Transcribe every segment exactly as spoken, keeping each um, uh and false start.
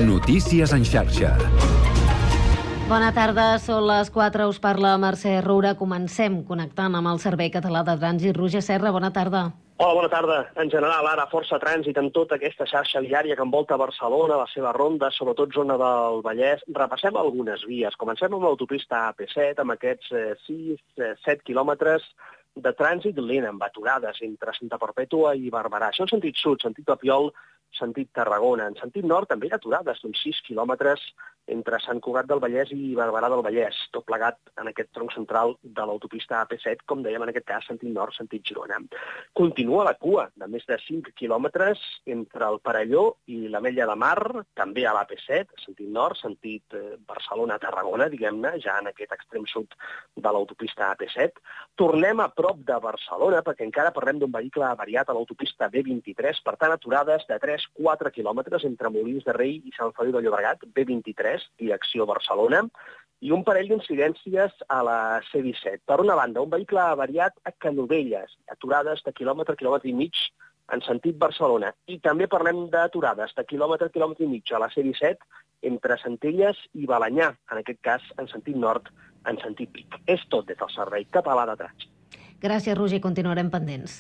Notícies en xarxa. Bona tarda, són les quatre, us parla Mercè Roura. Comencem connectant amb el Servei Català de Trànsit. Roger Serra, bona tarda. Hola, bona tarda. En general, ara força trànsit en tota aquesta xarxa viària que envolta Barcelona, la seva ronda, sobretot zona del Vallès. Repassem algunes vies. Comencem amb l'autopista A P set, amb aquests sis set quilòmetres de trànsit lent, amb aturades entre Santa Perpètua i Barberà. Això en sentit sud, sentit Papiol, sentit Tarragona. En sentit nord també hi ha aturades d'uns sis quilòmetres entre Sant Cugat del Vallès i Barberà del Vallès, tot plegat en aquest tronc central de l'autopista A P set, com dèiem en aquest cas, sentit nord, sentit Girona. Continua la cua de més de cinc quilòmetres entre el Perelló i l'Ametlla de Mar, també a l'A P set, sentit nord, sentit Barcelona-Tarragona, diguem-ne, ja en aquest extrem sud de l'autopista A P set. Tornem a prop de Barcelona, perquè encara parlem d'un vehicle avariat a l'autopista B vint-i-tres, per tant, aturades de tres a quatre quilòmetres entre Molins de Rei i Sant Feliu de Llobregat, B vint-i-tres, direcció Barcelona, i un parell d'incidències a la C disset. Per una banda, un vehicle avariat a Canovelles, aturades de quilòmetre, quilòmetre i mig en sentit Barcelona. I també parlem d'aturades de quilòmetre, quilòmetre i mig a la C disset entre Centelles i Balenyà, en aquest cas en sentit nord, en sentit Vic. És tot des del Servei Català de Trànsit. Gràcies, Roger. Continuarem pendents.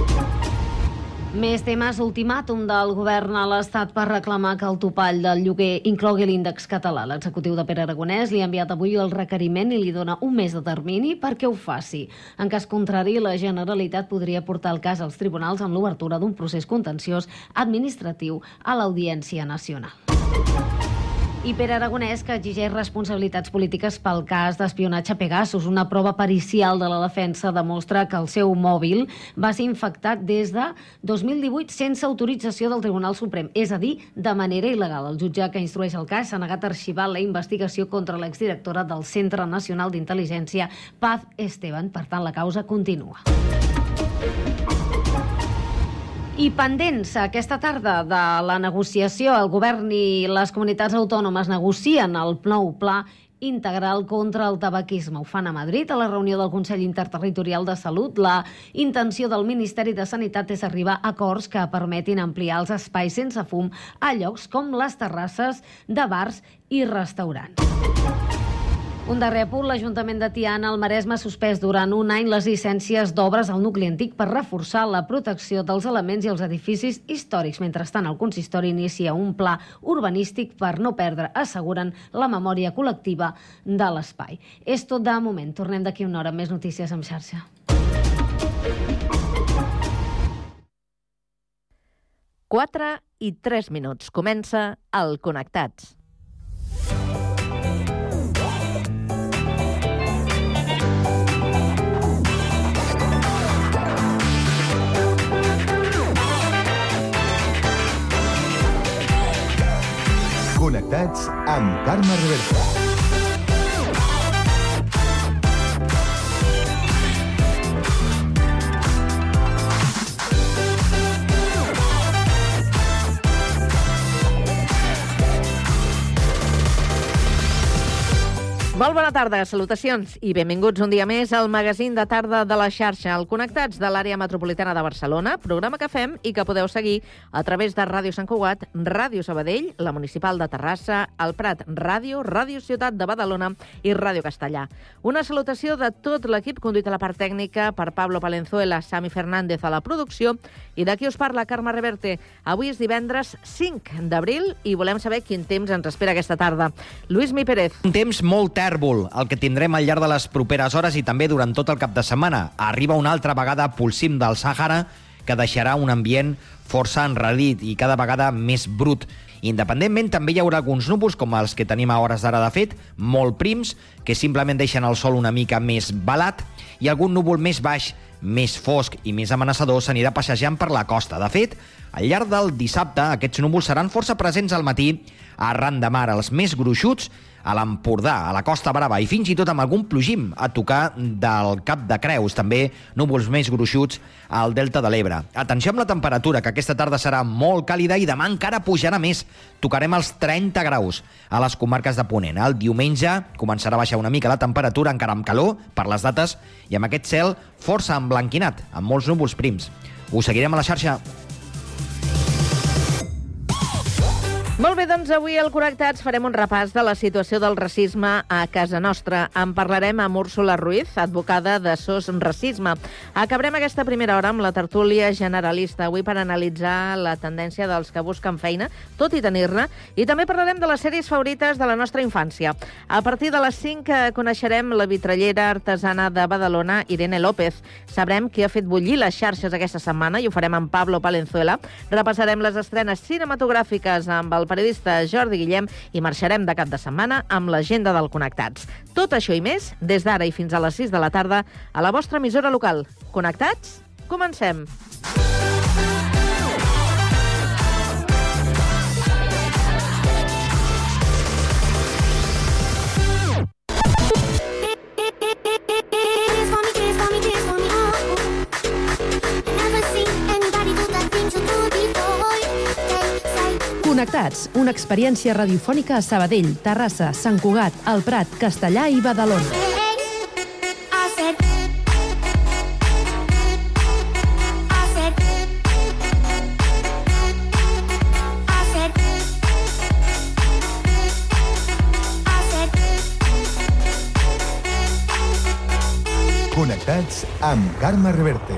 Més temes. Ultimàtum del govern a l'Estat per reclamar que el topall del lloguer inclogui l'índex català. L'executiu de Pere Aragonès li ha enviat avui el requeriment i li dona un mes de termini perquè ho faci. En cas contrari, la Generalitat podria portar el cas als tribunals amb l'obertura d'un procés contenciós administratiu a l'Audiència Nacional. I Pere Aragonès, que exigeix responsabilitats polítiques pel cas d'espionatge Pegasus. Una prova pericial de la defensa demostra que el seu mòbil va ser infectat des de dos mil divuit sense autorització del Tribunal Suprem, és a dir, de manera il·legal. El jutge que instrueix el cas s'ha negat a arxivar la investigació contra l'exdirectora del Centre Nacional d'Intel·ligència, Paz Esteban. Per tant, la causa continua. I pendents aquesta tarda de la negociació, el govern i les comunitats autònomes negocien el nou pla integral contra el tabaquisme. Ho fan a Madrid, a la reunió del Consell Interterritorial de Salut. La intenció del Ministeri de Sanitat és arribar a acords que permetin ampliar els espais sense fum a llocs com les terrasses de bars i restaurants. Un darrer apunt, l'Ajuntament de Tiana, al Maresme, ha suspès durant un any les llicències d'obres al nucli antic per reforçar la protecció dels elements i els edificis històrics. Mentrestant, el consistori inicia un pla urbanístic per no perdre, asseguren, la memòria col·lectiva de l'espai. És tot de moment. Tornem d'aquí una hora amb més notícies en xarxa. quatre i tres minuts. Comença el Connectats. Connectats amb Carme Reversa. Molt bona tarda, salutacions i benvinguts un dia més al magazín de tarda de la xarxa, el Connectats de l'àrea metropolitana de Barcelona, programa que fem i que podeu seguir a través de Ràdio Sant Cugat, Ràdio Sabadell, la Municipal de Terrassa, el Prat Ràdio, Ràdio Ciutat de Badalona i Ràdio Castellà. Una salutació de tot l'equip conduït a la part tècnica per Pablo Palenzuela, Sami Fernández a la producció i d'aquí us parla Carme Reverte. Avui és divendres cinc d'abril i volem saber quin temps ens espera aquesta tarda. Lluís Mi Pérez. Un temps molt tèrbol, el que tindrem al llarg de les properes hores i també durant tot el cap de setmana. Arriba una altra vegada pel cim del Sàhara, que deixarà un ambient força enrarit i cada vegada més brut. Independentment, també hi haurà alguns núvols, com els que tenim a hores d'ara de fet, molt prims, que simplement deixen el sol una mica més velat, i algun núvol més baix, més fosc i més amenaçador s'anirà passejant per la costa. De fet, al llarg del dissabte, aquests núvols seran força presents al matí arran de mar, els més gruixuts a l'Empordà, a la Costa Brava i fins i tot amb algun plogim a tocar del Cap de Creus, també núvols més gruixuts al Delta de l'Ebre. Atenció amb la temperatura, que aquesta tarda serà molt càlida i demà encara pujarà més. Tocarem els trenta graus a les comarques de Ponent. El diumenge començarà a baixar una mica la temperatura, encara amb calor per les dates, i amb aquest cel força emblanquinat, amb molts núvols prims. Us seguirem a la xarxa. Molt bé, doncs avui al Connectats farem un repàs de la situació del racisme a casa nostra. En parlarem amb Úrsula Ruiz, advocada de S O S Racisme. Acabarem aquesta primera hora amb la tertúlia generalista, avui per analitzar la tendència dels que busquen feina, tot i tenir-ne, i també parlarem de les sèries favorites de la nostra infància. A partir de les cinc coneixerem la vitrallera artesana de Badalona, Irene López. Sabrem qui ha fet bullir les xarxes aquesta setmana i ho farem amb Pablo Palenzuela. Repassarem les estrenes cinematogràfiques amb el periodista Jordi Guillem i marxarem de cap de setmana amb l'agenda del Connectats. Tot això i més, des d'ara i fins a les sis de la tarda, a la vostra emissora local. Connectats? Comencem! Connectats, una experiència radiofònica a Sabadell, Terrassa, Sant Cugat, El Prat, Castellà i Badalona. Connectats amb Carme Reverte.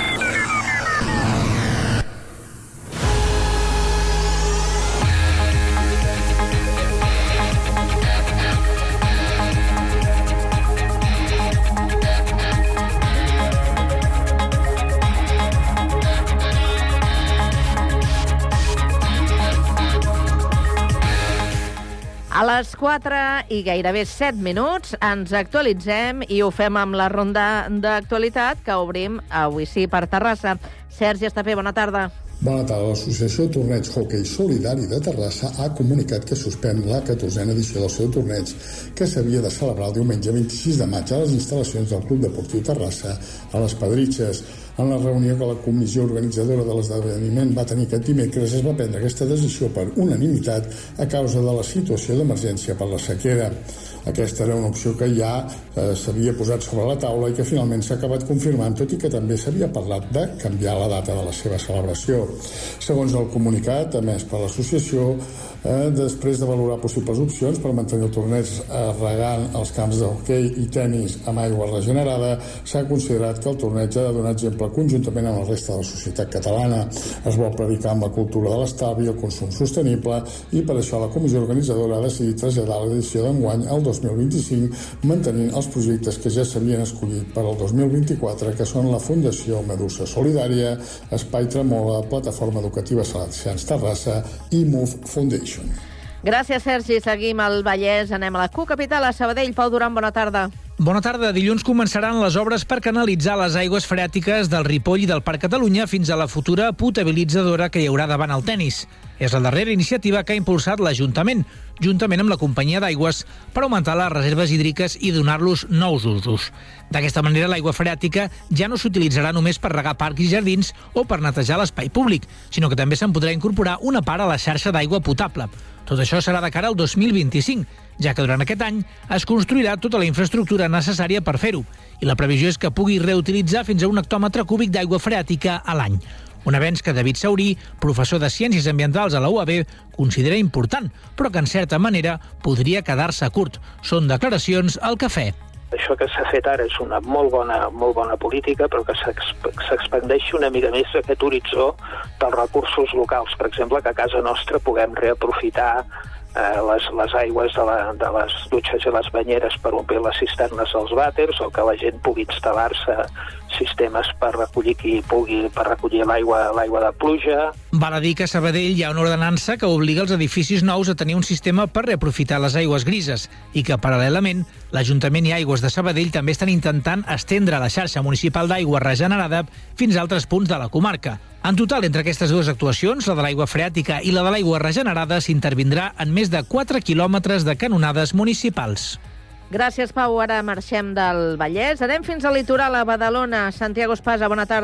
A les quatre i gairebé set minuts ens actualitzem i ho fem amb la ronda d'actualitat que obrim avui sí per Terrassa. Sergi Estapé, bona tarda. Bona tarda. L'Associació Torneig Hockey Solidari de Terrassa ha comunicat que suspèn la catorzena edició del seu torneig, que s'havia de celebrar el diumenge vint-i-sis de maig a les instal·lacions del Club Deportiu Terrassa a les Pedritxes. En la reunió que la comissió organitzadora de l'esdeveniment va tenir aquest dimecres es va prendre aquesta decisió per unanimitat a causa de la situació d'emergència per la sequera. Aquesta era una opció que ja eh, s'havia posat sobre la taula i que finalment s'ha acabat confirmant, tot i que també s'havia parlat de canviar la data de la seva celebració. Segons el comunicat emès per l'associació, eh, després de valorar possibles opcions per mantenir el torneig eh, regant els camps de hoquei i tennis amb aigua regenerada, s'ha considerat que el torneig ha de donar exemple conjuntament amb el resta de la societat catalana. Es vol predicar amb la cultura de l'estalvi i el consum sostenible i per això la comissió organitzadora ha decidit traslladar l'edició d'enguany al dos mil vint-i-cinc, mantenint els projectes que ja s'havien escollit per al dos mil vint-i-quatre, que són la Fundació Medusa Solidària, Espai Tremola, Plataforma Educativa Salesians Terrassa i Move Foundation. Gràcies, Sergi. Seguim al Vallès. Anem a la Q Capital, a Sabadell. Pau Duran, bona tarda. Bona tarda. Dilluns començaran les obres per canalitzar les aigües freàtiques del Ripoll i del Parc Catalunya fins a la futura potabilitzadora que hi haurà davant el tennis. És la darrera iniciativa que ha impulsat l'Ajuntament, juntament amb la companyia d'aigües, per augmentar les reserves hídriques i donar-los nous usos. D'aquesta manera, l'aigua freàtica ja no s'utilitzarà només per regar parcs i jardins o per netejar l'espai públic, sinó que també se'n podrà incorporar una part a la xarxa d'aigua potable. Tot això serà de cara al dos mil vint-i-cinc, ja que durant aquest any es construirà tota la infraestructura necessària per fer-ho, i la previsió és que pugui reutilitzar fins a un hectòmetre cúbic d'aigua freàtica a l'any. Un avenç que David Saurí, professor de Ciències Ambientals a la U A B, considera important, però que en certa manera podria quedar-se curt. Són declaracions al Cafè. Això que s'ha fet ara és una molt bona, molt bona política, però que s'expandeixi una mica més aquest horitzó dels recursos locals. Per exemple, que a casa nostra puguem reaprofitar eh, les, les aigües de, la, de les dutxes i les banyeres per omplir les cisternes dels vàters, o que la gent pugui instal·lar-se sistemes per recollir qui pugui, per recollir l'aigua l'aigua de pluja. Val a dir que a Sabadell hi ha una ordenança que obliga els edificis nous a tenir un sistema per reaprofitar les aigües grises i que, paral·lelament, l'Ajuntament i Aigües de Sabadell també estan intentant estendre la xarxa municipal d'aigua regenerada fins a altres punts de la comarca. En total, entre aquestes dues actuacions, la de l'aigua freàtica i la de l'aigua regenerada, s'intervindrà en més de quatre quilòmetres de canonades municipals. Gràcies, Pau. Ara marxem del Vallès. Anem fins al litoral, a Badalona. Santiago Espasa, bona tarda.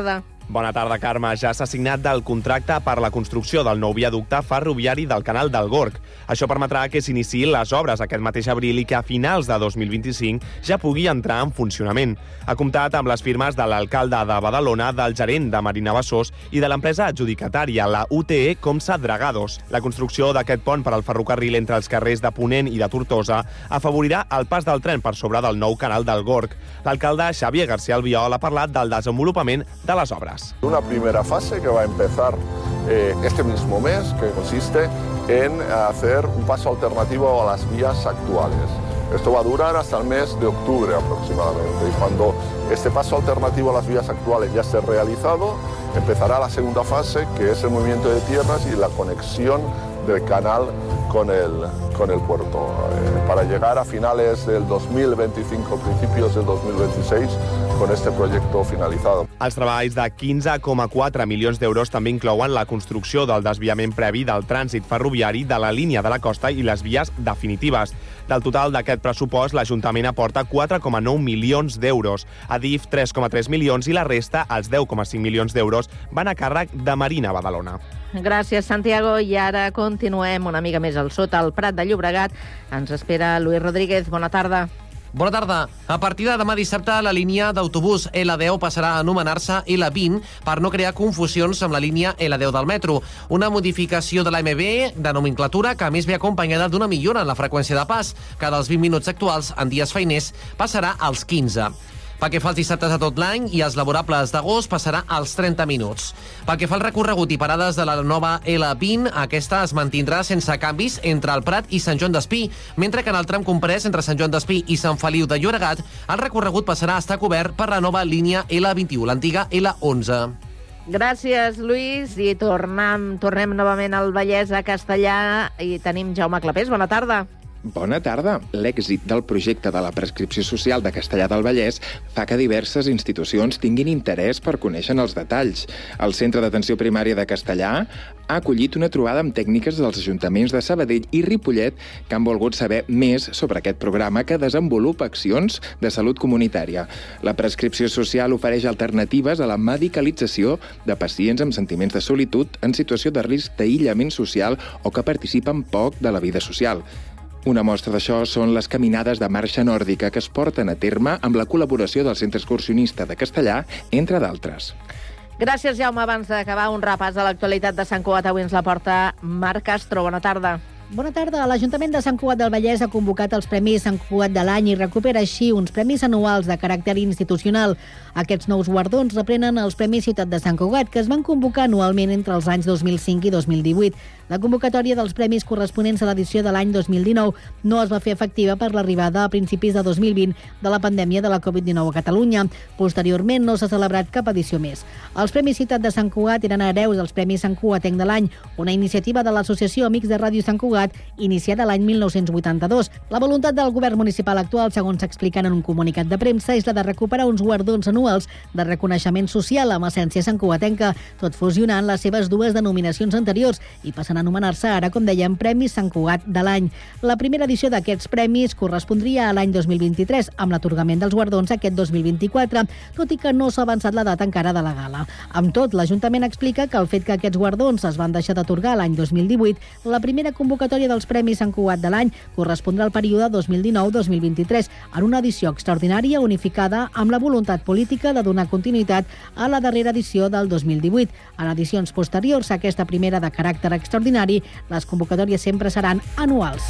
Bona tarda, Carme. Ja s'ha signat el contracte per la construcció del nou viaducte ferroviari del canal del Gorg. Això permetrà que s'iniciïn les obres aquest mateix abril i que a finals de dos mil vint-i-cinc ja pugui entrar en funcionament. Ha comptat amb les firmes de l'alcalde de Badalona, del gerent de Marina Besòs i de l'empresa adjudicatària, la U T E Comsa Dragados. La construcció d'aquest pont per al ferrocarril entre els carrers de Ponent i de Tortosa afavorirà el pas del tren per sobre del nou canal del Gorg. L'alcalde Xavier García Albiol ha parlat del desenvolupament de les obres. Una primera fase que va a empezar eh, este mismo mes, que consiste en hacer un paso alternativo a las vías actuales. Esto va a durar hasta el mes de octubre aproximadamente, y cuando este paso alternativo a las vías actuales ya esté realizado, empezará la segunda fase, que es el movimiento de tierras y la conexión del canal con el, con el puerto, eh, para llegar a finales del dos mil veinticinco, principios del dos mil veintiséis, con este proyecto finalizado. Els treballs de quinze coma quatre milions d'euros també inclouen la construcció del desviament previ del trànsit ferroviari de la línia de la costa i les vies definitives. Del total d'aquest pressupost, l'Ajuntament aporta quatre coma nou milions d'euros, Adif tres coma tres milions i la resta, els deu coma cinc milions d'euros, van a càrrec de Marina Badalona. Gràcies, Santiago. I ara continuem una mica més al sud, al Prat de Llobregat. Ens espera Luis Rodríguez. Bona tarda. Bona tarda. A partir de demà dissabte, la línia d'autobús L deu passarà a anomenar-se L vint per no crear confusions amb la línia L deu del metro. Una modificació de la M B de nomenclatura que a més ve acompanyada d'una millora en la freqüència de pas, que dels vint minuts actuals en dies feiners passarà als quinze. Pel que fa als dissabtes de tot l'any i els laborables d'agost passarà als trenta minuts. Pel que fa al recorregut i parades de la nova L vint, aquesta es mantindrà sense canvis entre el Prat i Sant Joan d'Espí, mentre que en el tram comprès entre Sant Joan d'Espí i Sant Feliu de Llobregat, el recorregut passarà a estar cobert per la nova línia L vint u, l'antiga L onze. Gràcies, Lluís. I tornem, tornem novament al Vallès, a Castellà, i tenim Jaume Clapés. Bona tarda. Bona tarda. L'èxit del projecte de la prescripció social de Castellà del Vallès fa que diverses institucions tinguin interès per conèixer els detalls. El Centre d'Atenció Primària de Castellà ha acollit una trobada amb tècniques dels ajuntaments de Sabadell i Ripollet que han volgut saber més sobre aquest programa que desenvolupa accions de salut comunitària. La prescripció social ofereix alternatives a la medicalització de pacients amb sentiments de solitud en situació de risc d'aïllament social o que participen poc de la vida social. Una mostra d'això són les caminades de marxa nòrdica que es porten a terme amb la col·laboració del Centre Excursionista de Castellà, entre d'altres. Gràcies, Jaume. Abans d'acabar, un repàs de l'actualitat de Sant Cugat. Avui ens la porta Marc Castro. Bona tarda. Bona tarda. L'Ajuntament de Sant Cugat del Vallès ha convocat els Premis Sant Cugat de l'any i recupera així uns premis anuals de caràcter institucional. Aquests nous guardons reprenen els Premis Ciutat de Sant Cugat, que es van convocar anualment entre els anys dos mil cinc i dos mil divuit. La convocatòria dels premis corresponents a l'edició de l'any dos mil dinou no es va fer efectiva per l'arribada a principis de dos mil vint de la pandèmia de la covid dinou a Catalunya. Posteriorment no s'ha celebrat cap edició més. Els Premis Ciutat de Sant Cugat eren hereus dels Premis Sant Cugatenc de l'any, una iniciativa de l'Associació Amics de Ràdio Sant Cugat iniciada l'any mil nou-cents vuitanta-dos. La voluntat del govern municipal actual, segons s'explica en un comunicat de premsa, és la de recuperar uns guardons anuals de reconeixement social amb essència santcugatenca, tot fusionant les seves dues denominacions anteriors i passant a anomenar-se ara, com dèiem, Premis Sant Cugat de l'any. La primera edició d'aquests premis correspondria a l'any dos mil vint-i-tres, amb l'atorgament dels guardons aquest dos mil vint-i-quatre, tot i que no s'ha avançat la data encara de la gala. Amb tot, l'Ajuntament explica que el fet que aquests guardons es van deixar d'atorgar l'any dos mil divuit, la primera convocatòria dels Premis Sant Cugat de l'any correspondrà al període dos mil dinou dos mil vint-i-tres, en una edició extraordinària unificada amb la voluntat política de donar continuïtat a la darrera edició del dos mil divuit. En edicions posteriors a aquesta primera de caràcter extraordinari, les convocatòries sempre seran anuals.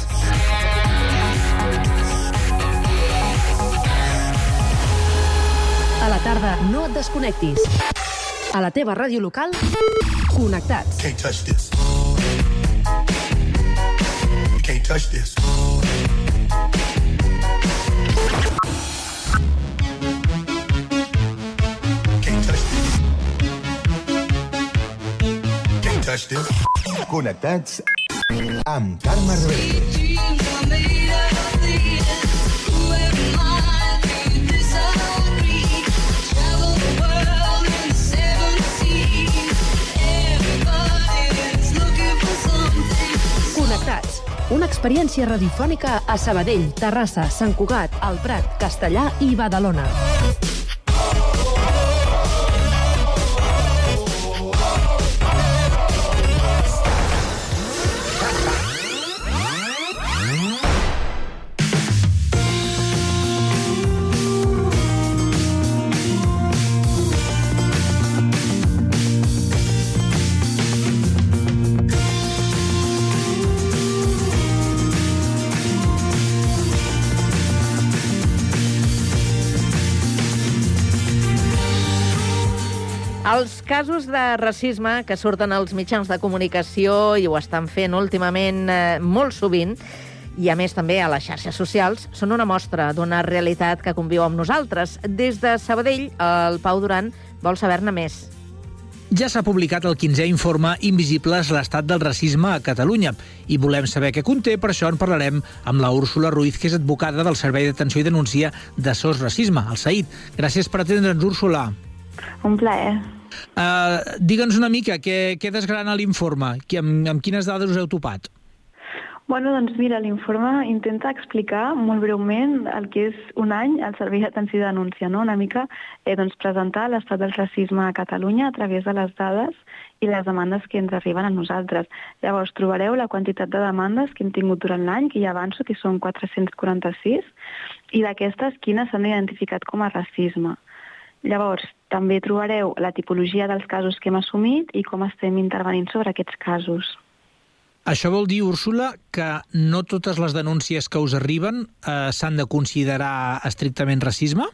A la tarda, no et desconnectis. A la teva ràdio local, connectats. Can't touch this. You can't touch this. Can't touch this. Can't touch this. Connectats amb Carme Reverte. Connectats, una experiència radiofònica a Sabadell, Terrassa, Sant Cugat, el Prat, Castellà i Badalona. Els casos de racisme que surten als mitjans de comunicació, i ho estan fent últimament eh, molt sovint, i a més també a les xarxes socials, són una mostra d'una realitat que conviu amb nosaltres. Des de Sabadell, el Pau Duran vol saber-ne més. Ja s'ha publicat el quinzè informe Invisibles, l'estat del racisme a Catalunya, i volem saber què conté, per això en parlarem amb la Úrsula Ruiz, que és advocada del Servei d'Atenció i Denúncia de S O S Racisme, el SAID. Gràcies per atendre'ns, Úrsula. Un plaer. Uh, Digue'ns una mica, què, què desgrana l'informe? Amb, amb quines dades us heu topat? Bueno, doncs mira, l'informe intenta explicar molt breument el que és un any al Servei d'Atenció i Denúncia, no? Una mica eh, doncs, presentar l'estat del racisme a Catalunya a través de les dades i les demandes que ens arriben a nosaltres. Llavors, trobareu la quantitat de demandes que hem tingut durant l'any, que ja avanço, que són quatre-cents quaranta-sis, i d'aquestes, quines s'han identificat com a racisme. Llavors, també trobareu la tipologia dels casos que hem assumit i com estem intervenint sobre aquests casos. Això vol dir, Úrsula, que no totes les denúncies que us arriben eh, s'han de considerar estrictament racisme?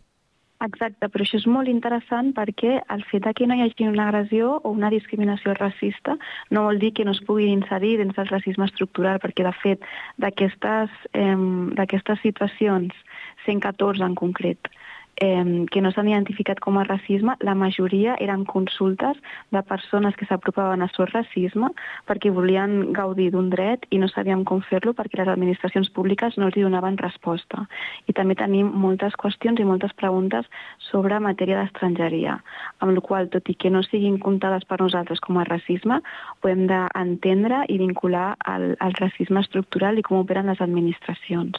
Exacte, però això és molt interessant perquè el fet que no hi hagi una agressió o una discriminació racista no vol dir que no es pugui inserir dins del racisme estructural, perquè de fet d'aquestes eh, d'aquestes situacions, cent catorze en concret, Eh, que no s'han identificat com a racisme, la majoria eren consultes de persones que s'apropaven a S O S Racisme perquè volien gaudir d'un dret i no sabíem com fer-lo perquè les administracions públiques no els donaven resposta. I també tenim moltes qüestions i moltes preguntes sobre matèria d'estrangeria, amb la qual, tot i que no siguin comptades per nosaltres com a racisme, ho hem d'entendre i vincular al, al racisme estructural i com operen les administracions.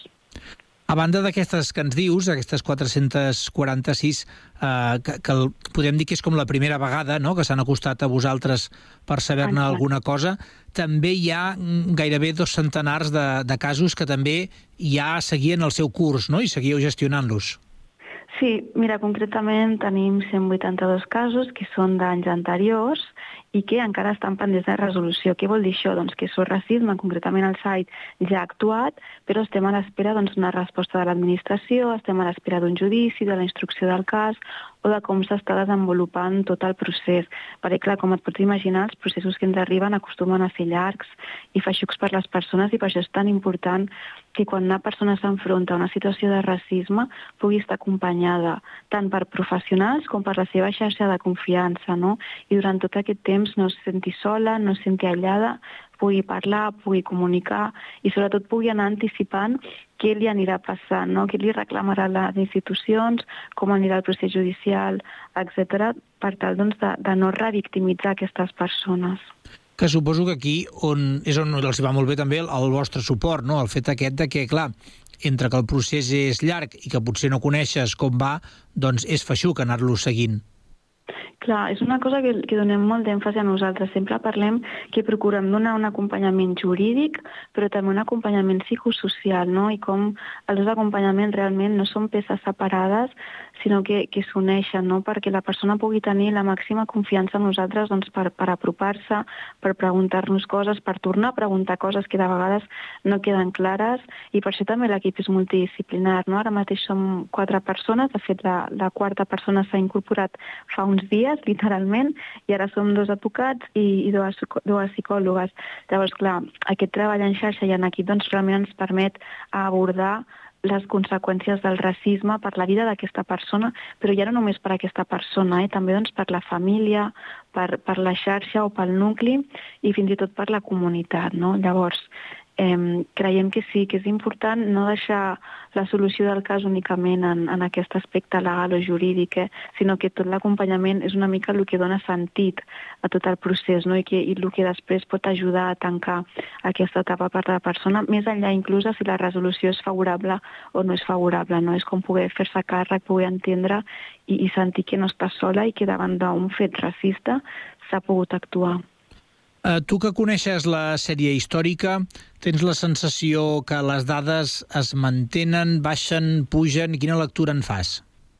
A banda d'aquestes que ens dius, aquestes quatre-cents quaranta-sis, eh, que, que el, podem dir que és com la primera vegada, no?, que s'han acostat a vosaltres per saber-ne alguna cosa, també hi ha gairebé dos centenars de, de casos que també ja seguien el seu curs, no?, i seguíeu gestionant-los. Sí, mira, concretament tenim cent vuitanta-dos casos que són d'anys anteriors i que encara estan pendents de resolució. Què vol dir això? Doncs que S O S Racisme, concretament el SAID, ja ha actuat, però estem a l'espera doncs, d'una resposta de l'administració, estem a l'espera d'un judici, de la instrucció del cas o de com s'està desenvolupant tot el procés. Perquè, clar, com et pots imaginar, els processos que ens arriben acostumen a ser llargs i feixucs per les persones, i per això és tan important que quan una persona s'enfronta a una situació de racisme pugui estar acompanyada tant per professionals com per la seva xarxa de confiança, no? I durant tot aquest temps no es senti sola, no es senti aïllada, pugui parlar, pugui comunicar i sobretot pugui anar anticipant què li anirà passant, no? Què li reclamarà les institucions, com anirà el procés judicial, etcètera, per tal doncs, de, de no revictimitzar aquestes persones. Que suposo que aquí on, és on els va molt bé també el, el vostre suport, no? El fet aquest de que, clar, entre que el procés és llarg i que potser no coneixes com va, doncs és feixuc anar-lo seguint. Clar, és una cosa que, que donem molt d'èmfasi a nosaltres. Sempre parlem que procurem donar un acompanyament jurídic, però també un acompanyament psicosocial, no? I com els dos acompanyaments realment no són peces separades, sinó que, que s'uneixen, no? Perquè la persona pugui tenir la màxima confiança en nosaltres doncs, per, per apropar-se, per preguntar-nos coses, per tornar a preguntar coses que de vegades no queden clares, i per això també l'equip és multidisciplinar, no? Ara mateix som quatre persones, de fet la, la quarta persona s'ha incorporat fa uns dies, literalment, i ara som dos advocats i, i dues, dues psicòlogues. Llavors, clar, aquest treball en xarxa i en equip doncs, realment ens permet abordar les conseqüències del racisme per la vida d'aquesta persona, però ja no només per aquesta persona, eh? També doncs, per la família, per, per la xarxa o pel nucli i fins i tot per la comunitat, no? Llavors, Eh, creiem que sí, que és important no deixar la solució del cas únicament en, en aquest aspecte legal o jurídic, eh, sinó que tot l'acompanyament és una mica el que dona sentit a tot el procés, no? I, que, i el que després pot ajudar a tancar aquesta etapa per la persona, més enllà inclús si la resolució és favorable o no és favorable, no? És com poder fer-se càrrec, poder entendre i, i sentir que no està sola i que davant d'un fet racista s'ha pogut actuar. Uh, tu que coneixes la sèrie històrica, tens la sensació que les dades es mantenen, baixen, pugen? Quina lectura en fas?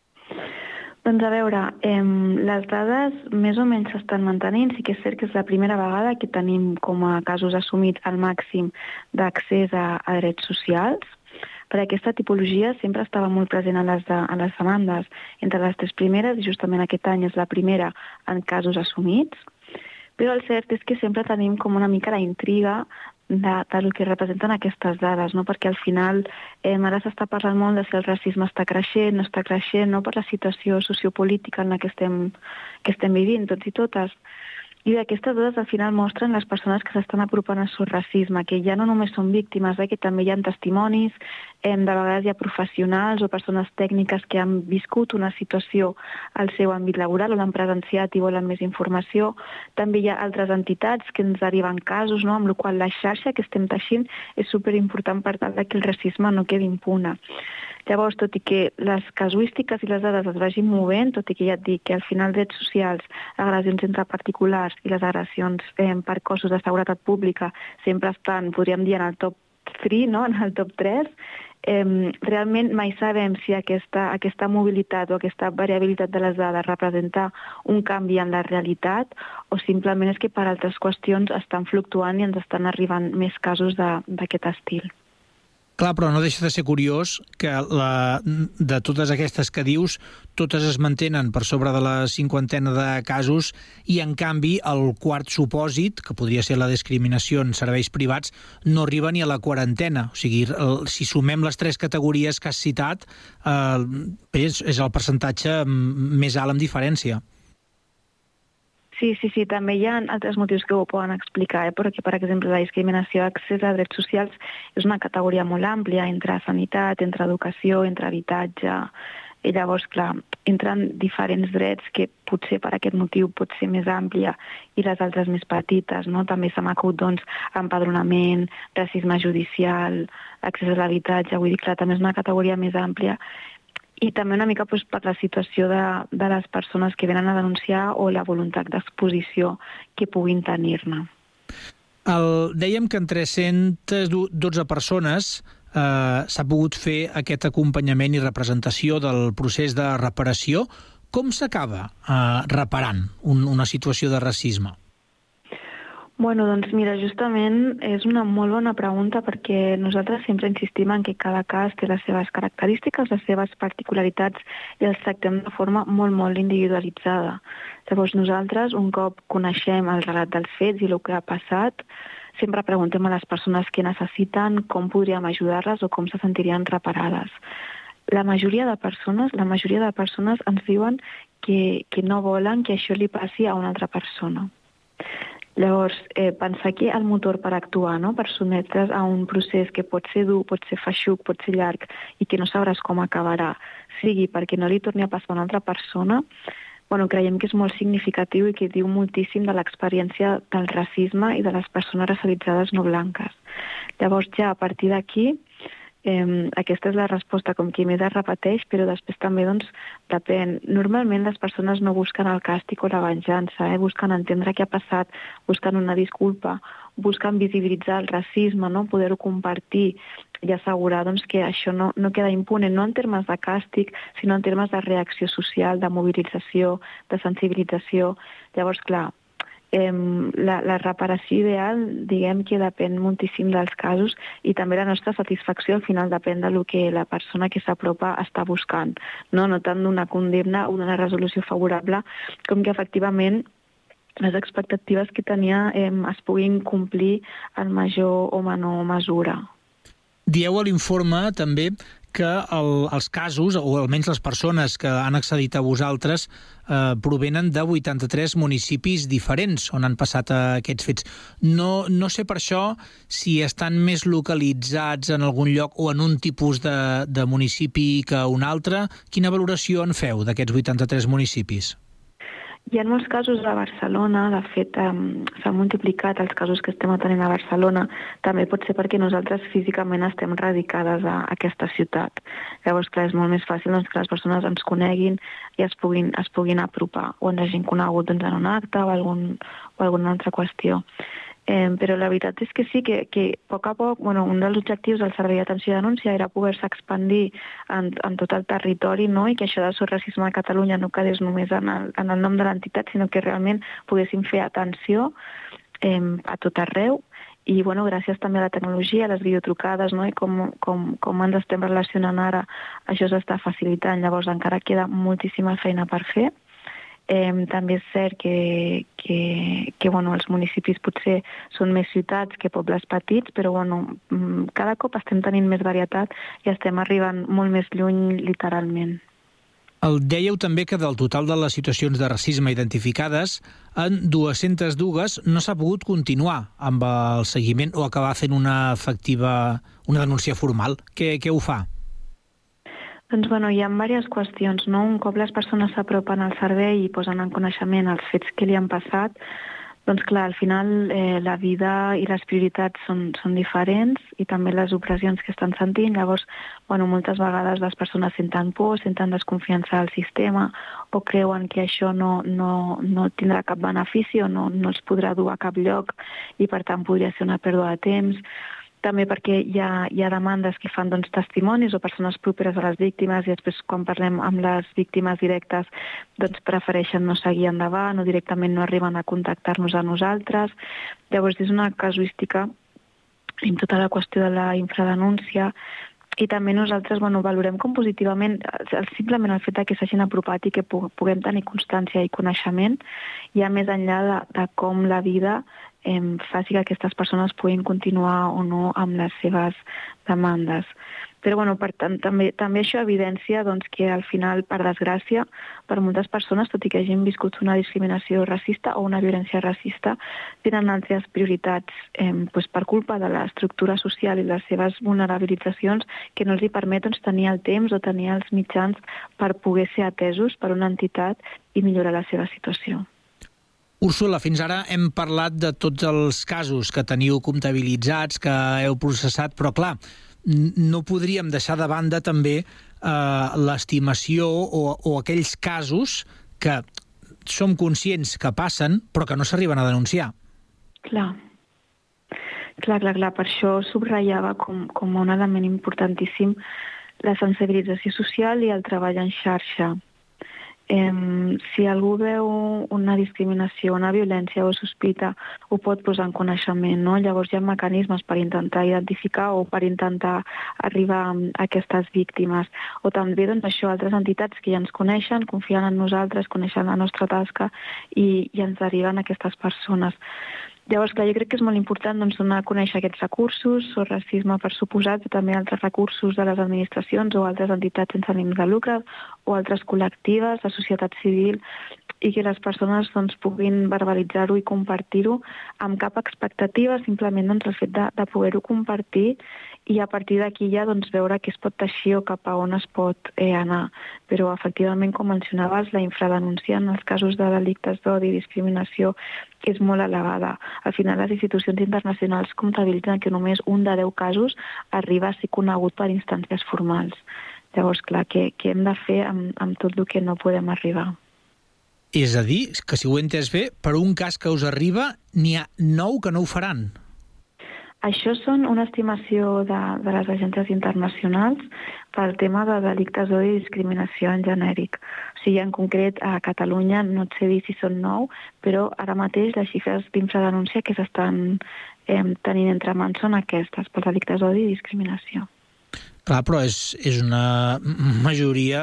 Doncs a veure, eh, les dades més o menys s'estan mantenint. Sí que és cert que és la primera vegada que tenim com a casos assumits al màxim d'accés a, a drets socials. perquè aquesta tipologia sempre estava molt present a les, de, a les demandes. Entre les tres primeres, i justament aquest any és la primera en casos assumits, però el cert és que sempre tenim com una mica la intriga de, del que representen aquestes dades, no? Perquè al final eh, ara s'està parlant molt de si el racisme està creixent, no està creixent, no? Per la situació sociopolítica en la que estem, que estem vivint, tots i totes. I aquestes dades al final mostren les persones que s'estan apropant al racisme, que ja no només són víctimes, eh, que també hi ha testimonis, eh, de vegades hi ha professionals o persones tècniques que han viscut una situació al seu àmbit laboral o l'han presenciat i volen més informació. També hi ha altres entitats que ens deriven casos, no? Amb la qual la xarxa que estem teixint és superimportant per tal que el racisme no quedi impune. Llavors, tot i que les casuístiques i les dades es vagin movent, tot i que ja et dic que al final drets socials, agressions entre particulars i les agressions eh, per cossos de seguretat pública sempre estan, podríem dir, en el top tres, no? En el top tres, eh, realment mai sabem si aquesta, aquesta mobilitat o aquesta variabilitat de les dades representa un canvi en la realitat o simplement és que per altres qüestions estan fluctuant i ens estan arribant més casos d'aquest estil. Clar, però no deixa de ser curiós que la, de totes aquestes que dius, totes es mantenen per sobre de la cinquantena de casos i, en canvi, el quart supòsit, que podria ser la discriminació en serveis privats, no arriba ni a la quarantena. O sigui, el, si sumem les tres categories que has citat, eh, és, és el percentatge més alt amb diferència. Sí, sí, sí, també hi ha altres motius que ho poden explicar, eh? Perquè, per exemple, la discriminació d'accés a drets socials és una categoria molt àmplia entre sanitat, entre educació, entre habitatge, i llavors, clar, entren diferents drets que potser per aquest motiu pot ser més àmplia i les altres més petites, no? També se m'ha acut, doncs, empadronament, racisme judicial, accés a l'habitatge, vull dir, clar, també és una categoria més àmplia. I també una mica doncs, per la situació de, de les persones que venen a denunciar o la voluntat d'exposició que puguin tenir-ne. El, dèiem que en tres-centes dotze persones eh, s'ha pogut fer aquest acompanyament i representació del procés de reparació. Com s'acaba eh, reparant un, una situació de racisme? Bueno, doncs mira, justament és una molt bona pregunta perquè nosaltres sempre insistim en que cada cas té les seves característiques, les seves particularitats i els tractem de forma molt, molt individualitzada. Llavors nosaltres, un cop coneixem el relat dels fets i el que ha passat, sempre preguntem a les persones què necessiten, com podríem ajudar-les o com se sentirien reparades. La majoria de persones, la majoria de persones ens diuen que, que no volen que això li passi a una altra persona. Llavors, eh, pensar que el motor per actuar, no? Per sotmetre's a un procés que pot ser dur, pot ser feixuc, pot ser llarg i que no sabràs com acabarà, sigui perquè no li torni a passar a una altra persona, bueno, creiem que és molt significatiu i que diu moltíssim de l'experiència del racisme i de les persones racialitzades no blanques. Llavors, ja a partir d'aquí, Eh, aquesta és la resposta com qui més es repeteix, però després també doncs, depèn. Normalment les persones no busquen el càstig o la venjança, eh? Busquen entendre què ha passat, busquen una disculpa, busquen visibilitzar el racisme, no? Poder-ho compartir i assegurar doncs, que això no, no queda impune, no en termes de càstig, sinó en termes de reacció social, de mobilització, de sensibilització. Llavors, clar, Eh, la, la reparació ideal, diguem que depèn moltíssim dels casos i també la nostra satisfacció al final depèn del que la persona que s'apropa està buscant, no, no tant d'una condemna o d'una resolució favorable com que efectivament les expectatives que tenia eh, es puguin complir en major o menor mesura. Dieu a l'informe també que el, els casos, o almenys les persones que han accedit a vosaltres, eh, provenen de vuitanta-tres municipis diferents on han passat eh, aquests fets. No, no sé per això si estan més localitzats en algun lloc o en un tipus de, de municipi que un altre. Quina valoració en feu d'aquests vuitanta-tres municipis? Hi ha molts casos a Barcelona, de fet s'han multiplicat els casos que estem atenent a Barcelona, també pot ser perquè nosaltres físicament estem radicades a aquesta ciutat. Llavors, clar, és molt més fàcil doncs, que les persones ens coneguin i es puguin, es puguin apropar, o ens hagin conegut doncs, en un acte o, algun, o alguna altra qüestió. Eh, però la veritat és que sí, que, que a poc a poc, bueno, un dels objectius del Servei d'Atenció i Denúncia era poder-se expandir en, en tot el territori, no? I que això del racisme a Catalunya no quedés només en el, en el nom de l'entitat, sinó que realment poguéssim fer atenció eh, a tot arreu i bueno, gràcies també a la tecnologia, a les videotrucades, no? I com, com, com ens estem relacionant ara, això s'està facilitant, llavors encara queda moltíssima feina per fer. Eh, també és cert que, que, que bueno, els municipis potser són més ciutats que pobles petits, però bueno, cada cop estem tenint més varietat i estem arribant molt més lluny literalment. El dèieu també que del total de les situacions de racisme identificades, en dues-centes dos no s'ha pogut continuar amb el seguiment o acabar fent una efectiva, una denúncia formal. Què, què ho fa? Doncs bueno, hi ha diverses qüestions, no? Un cop les persones s'apropen al servei i posen en coneixement els fets que li han passat, doncs clar, al final eh, la vida i les prioritats són, són diferents i també les opressions que estan sentint. Llavors, bueno, moltes vegades les persones senten por, senten desconfiança al sistema o creuen que això no, no, no tindrà cap benefici o no, no els podrà dur a cap lloc i per tant podria ser una pèrdua de temps. També perquè hi ha, hi ha demandes que fan doncs, testimonis o persones properes a les víctimes i després quan parlem amb les víctimes directes doncs, prefereixen no seguir endavant o directament no arriben a contactar-nos a nosaltres. Llavors és una casuística en tota la qüestió de la infradenúncia i també nosaltres bueno, valorem com positivament simplement el fet que s'hagin apropat i que puguem tenir constància i coneixement ja més enllà de, de com la vida eh, faci que aquestes persones puguin continuar o no amb les seves demandes. Però bueno, per tant, també, també això evidència doncs, que al final, per desgràcia, per moltes persones, tot i que hagin viscut una discriminació racista o una violència racista, tenen altres prioritats eh, doncs per culpa de l'estructura social i les seves vulnerabilitzacions que no els hi permet doncs, tenir el temps o tenir els mitjans per poder ser atesos per una entitat i millorar la seva situació. Úrsula, fins ara hem parlat de tots els casos que teniu comptabilitzats, que heu processat, però clar, no podríem deixar de banda també eh, l'estimació o, o aquells casos que som conscients que passen però que no s'arriben a denunciar. Clar. Clar, clar, clar. Per això subratllava com, com un element importantíssim la sensibilització social i el treball en xarxa. Eh, si algú veu una discriminació, una violència o sospita, ho pot posar en coneixement, no? Llavors hi ha mecanismes per intentar identificar o per intentar arribar a aquestes víctimes. O també, doncs, això, altres entitats que ja ens coneixen, confien en nosaltres, coneixen la nostra tasca i, i ens deriven a aquestes persones. Llavors, clar, jo crec que és molt important doncs, donar a conèixer aquests recursos, o racisme per suposat, però també altres recursos de les administracions o altres entitats sense ànims de lucre o altres col·lectives, la societat civil, i que les persones doncs, puguin verbalitzar-ho i compartir-ho amb cap expectativa, simplement doncs, el fet de, de poder-ho compartir i a partir d'aquí ja doncs, veure què es pot teixir o cap a on es pot eh, anar. Però efectivament, com mencionaves, la infradenúncia en els casos de delictes d'odi i discriminació és molt elevada. Al final, les institucions internacionals comptabilitzen que només un de deu casos arriba a ser conegut per instàncies formals. Llavors, clar, què, què hem de fer amb, amb tot el que no podem arribar? És a dir, que si ho he entès bé, per un cas que us arriba, n'hi ha nou que no ho faran. Això són una estimació de, de les agències internacionals pel tema de delictes d'odi i discriminació en genèric. O sigui, en concret, a Catalunya no et sé dir si són nou, però ara mateix les xifres d'infradenúncia que s'estan eh, tenint entre mans són aquestes, pels delictes d'odi i discriminació. Clar, però és, és una majoria,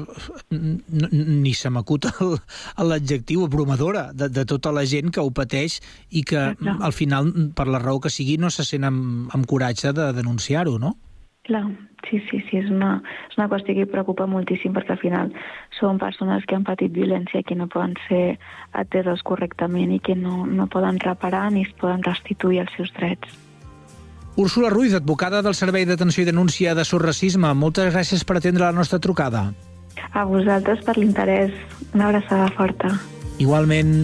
ni se m'acut l'adjectiu, abrumadora, de, de tota la gent que ho pateix i que clar, al final, per la raó que sigui, no se sent amb, amb coratge de denunciar-ho, no? Clar, sí, sí, sí, és una, és una qüestió que preocupa moltíssim perquè al final són persones que han patit violència i que no poden ser ateses correctament i que no, no poden reparar ni es poden restituir els seus drets. Úrsula Ruiz, advocada del Servei d'Atenció i Denúncia de Surracisme, moltes gràcies per atendre la nostra trucada. A vosaltres per l'interès. Una abraçada forta. Igualment.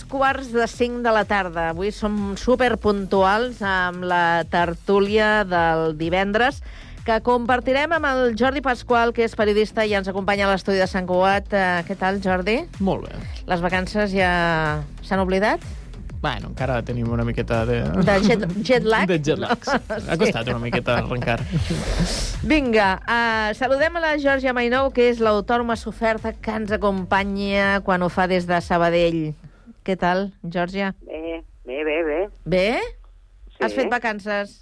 quarts de cinc de la tarda. Avui som superpuntuals amb la tertúlia del divendres, que compartirem amb el Jordi Pasqual, que és periodista i ens acompanya a l'estudi de Sant Cugat. Uh, què tal, Jordi? Molt bé. Les vacances ja s'han oblidat? Bueno, encara tenim una miqueta de... De jet, jet lag? De jet lag, sí. Ha costat una miqueta arrencar. Vinga, uh, saludem a la Georgia Mainou, que és l'autònoma soferta que ens acompanya quan ho fa des de Sabadell. Què tal, Georgia? Bé, bé, bé, bé. Bé? Sí. Has fet vacances?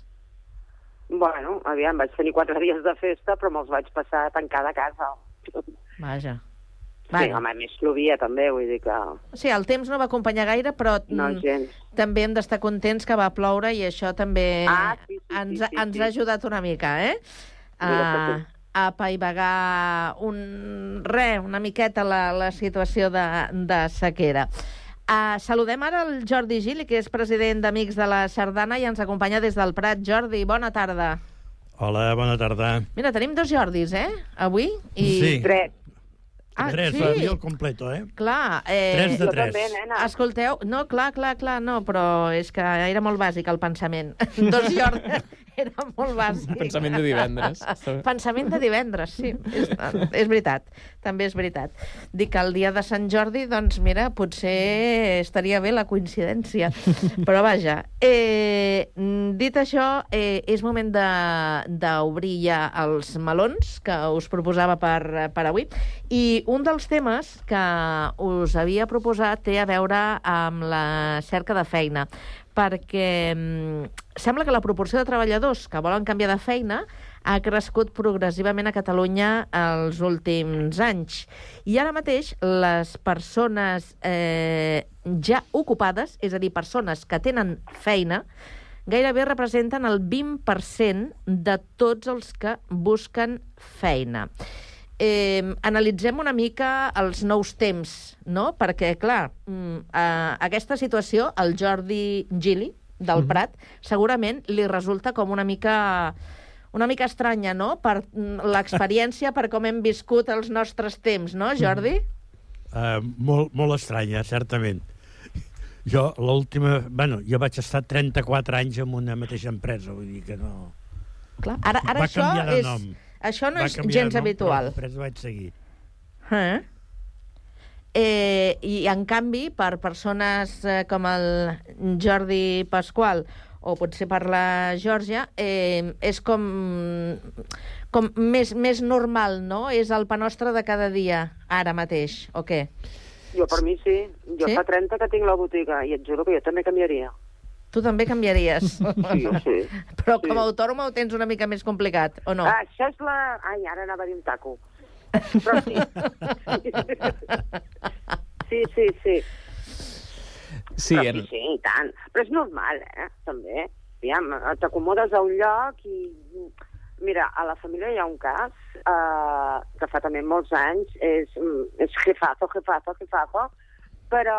Bueno, aviam, vaig tenir quatre dies de festa, però me'ls vaig passar tancada a casa. Vaja. Sí, bueno. Home, més plovia també, vull dir que... Sí, el temps no va acompanyar gaire, però no, gens. també hem d'estar contents que va ploure i això també ah, sí, sí, ens, sí, sí, ens sí. ha ajudat una mica, eh? A, a apaivagar un, re, una miqueta la, la situació de, de sequera. Uh, saludem ara el Jordi Gili, que és president d'Amics de la Sardana i ens acompanya des del Prat. Jordi, bona tarda. Hola, bona tarda. Mira, tenim dos Jordis, eh, avui? I... Sí. Tres. Ah, tres, sí? va dir el completo, eh? Clar. Eh... Tres de tres. També, nena. Escolteu, no, clar, clar, clar, no, però és que era molt bàsic el pensament. Dos Jordis era molt bàsic. Pensament de divendres. Pensament de divendres, sí. És, és veritat, també és veritat. Dic que el dia de Sant Jordi, doncs mira, potser estaria bé la coincidència. Però vaja, eh, dit això, eh, és moment d'obrir ja els melons que us proposava per, per avui. I un dels temes que us havia proposat té a veure amb la cerca de feina, perquè mm, sembla que la proporció de treballadors que volen canviar de feina ha crescut progressivament a Catalunya els últims anys. I ara mateix les persones eh, ja ocupades, és a dir, persones que tenen feina, gairebé representen el vint per cent de tots els que busquen feina. Eh, analitzem una mica els nous temps, no? Perquè, clar, eh, aquesta situació, el Jordi Gili, del Prat, segurament li resulta com una mica, una mica estranya, no?, per l'experiència, per com hem viscut els nostres temps, no, Jordi? Uh, molt, molt estranya, certament. Jo, l'última... Bueno, jo vaig estar trenta-quatre anys en una mateixa empresa, vull dir que no... Clar, ara, ara Va això canviar de és... nom. Això no Va és canviar gens de nom, habitual. Però després vaig seguir. Eh? Eh, I, en canvi, per persones eh, com el Jordi Pasqual o potser per la Georgia, eh, és com, com més, més normal, no? És el pa nostre de cada dia, ara mateix, o què? Jo, per mi, sí. Jo sí? fa trenta que tinc la botiga i et juro que jo també canviaria. Tu també canviaries. Sí, sí. Però sí. com a autònoma ho tens una mica més complicat, o no? Ah, això és la... Ai, ara anava a dir un taco. Però sí. Sí, sí, sí. Sí, Però en... sí, sí, i tant. Però és normal, eh, també. Aviam, t'acomodes a un lloc i... Mira, a la família hi ha un cas eh, que fa també molts anys, és, és jefazo, jefazo, jefazo, però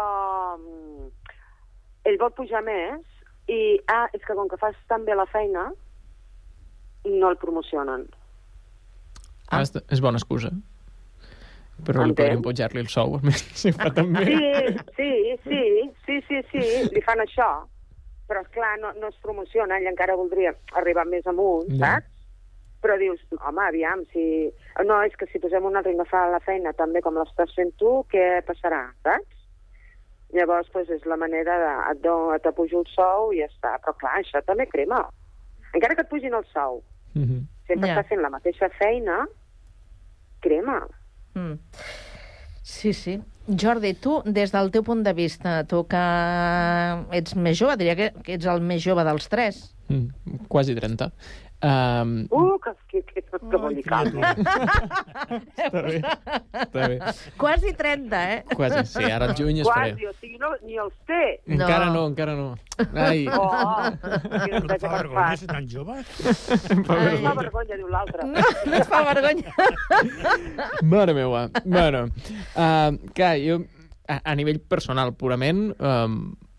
ell vol pujar més i ah, és que com que fas tan bé la feina no el promocionen. Ah, és, és bona excusa. Però li podríem pujar-li el sou, si fa tan bé. Sí, sí, sí, sí, sí, sí, li fan això. Però, esclar, no, no es promociona, ell encara voldria arribar més amunt, Ja. saps? Però dius, home, aviam, si... No, és que si posem un altre i no fa la feina també com l'estàs fent tu, què passarà, saps? Llavors, doncs, és la manera de... Et, do, et pujo el sou i ja està. Però, clar, això també crema. Encara que et pugin el sou, Mm-hmm. sempre Ja. estàs fent la mateixa feina, crema. Mm. Sí, sí. Jordi, tu, des del teu punt de vista, tu que ets més jove, diria que, que ets el més jove dels tres. Mm, quasi trenta. Um, Uh, que, que, que, que bonicat. Està bé, està bé. Quasi trenta, eh? Quasi, sí, ara al juny es faré. Quasi, o sigui, no, ni els té. Encara no, encara no. Ai. Oh, No et fa vergonya ser tan jove? Em fa Ai. vergonya. Fa vergonya, diu l'altre. No, no et fa vergonya. Mare meva. Bueno, uh, clar, jo, a, a nivell personal, purament, um,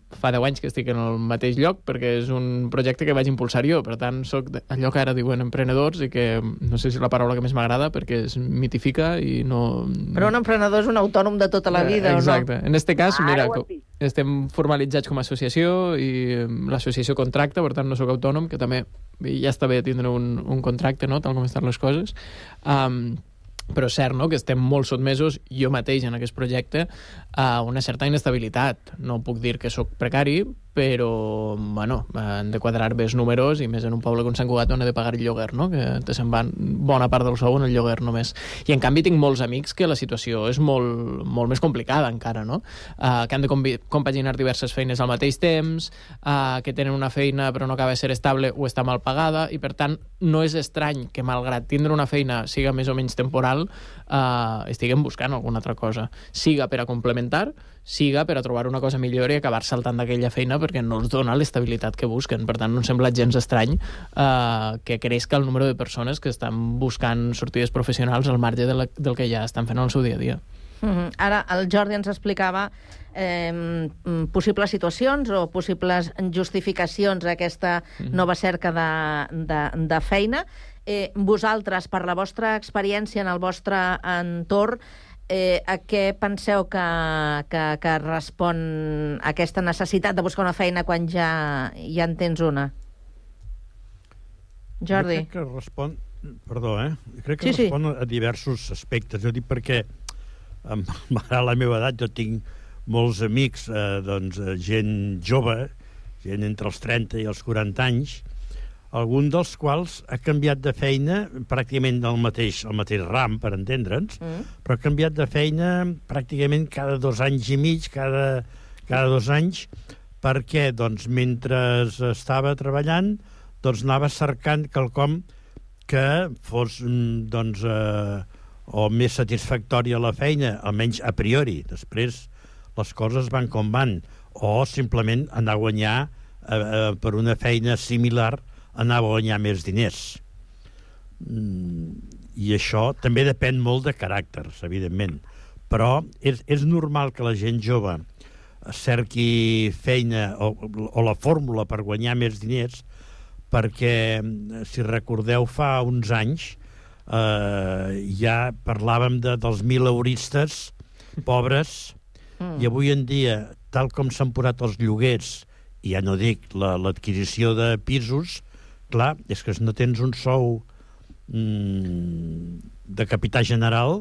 fa deu anys que estic en el mateix lloc perquè és un projecte que vaig impulsar jo, per tant soc allò que ara diuen emprenedors i que no sé si és la paraula que més m'agrada perquè es mitifica i no... Però un emprenedor és un autònom de tota la vida, eh, exacte. o no? En este cas, mira, estem formalitzats com a associació i l'associació contracta, per tant no sóc autònom, que també ja està bé tindre un, un contracte, no?, tal com estan les coses. Um, però és cert, no?, que estem molt sotmesos, jo mateix en aquest projecte, a una certa inestabilitat. No puc dir que sóc precari, però, bueno, han de quadrar bé els números i més en un poble com Sant Cugat on he de pagar el lloguer, no?, que te se'n van bona part del sou en el lloguer només. I en canvi tinc molts amics que la situació és molt, molt més complicada encara, no?, uh, que han de compaginar diverses feines al mateix temps, uh, que tenen una feina però no acaba de ser estable o està mal pagada, i per tant no és estrany que malgrat tindre una feina siga més o menys temporal, uh, estiguem buscant alguna altra cosa, siga per a complementar, siga per a trobar una cosa millor i acabar saltant d'aquella feina perquè no els dona l'estabilitat que busquen. Per tant, no em sembla gens estrany eh, que creixi el número de persones que estan buscant sortides professionals al marge de la, del que ja estan fent en el seu dia a dia. Mm-hmm. Ara, el Jordi ens explicava eh, possibles situacions o possibles justificacions a aquesta nova cerca de, de, de feina. Eh, vosaltres, per la vostra experiència en el vostre entorn, Eh, a què penseu que, que, que respon aquesta necessitat de buscar una feina quan ja, ja en tens una? Jordi? Jo crec que respon... Perdó, eh? Crec que sí, respon sí. a diversos aspectes. Jo dic perquè, malgrat la meva edat, jo tinc molts amics, eh, doncs, gent jove, gent entre els trenta i els quaranta anys, algun dels quals ha canviat de feina pràcticament del mateix, el mateix ram, per entendre'ns, mm. però ha canviat de feina pràcticament cada dos anys i mig, cada, cada dos anys, perquè doncs, mentre estava treballant doncs, anava cercant quelcom que fos doncs, eh, o més satisfactòria la feina, almenys a priori. Després les coses van com van, o simplement anar a guanyar eh, eh, per una feina similar anava a guanyar més diners. Mm, I això també depèn molt de caràcters, evidentment. Però és, és normal que la gent jove cerqui feina o, o la fórmula per guanyar més diners, perquè, si recordeu, fa uns anys eh, ja parlàvem de, dels mileuristes pobres, mm. i avui en dia, tal com s'han posat els lloguers, i ja no dic l'adquisició la, de pisos, clar, és que si no tens un sou mm, de capità general,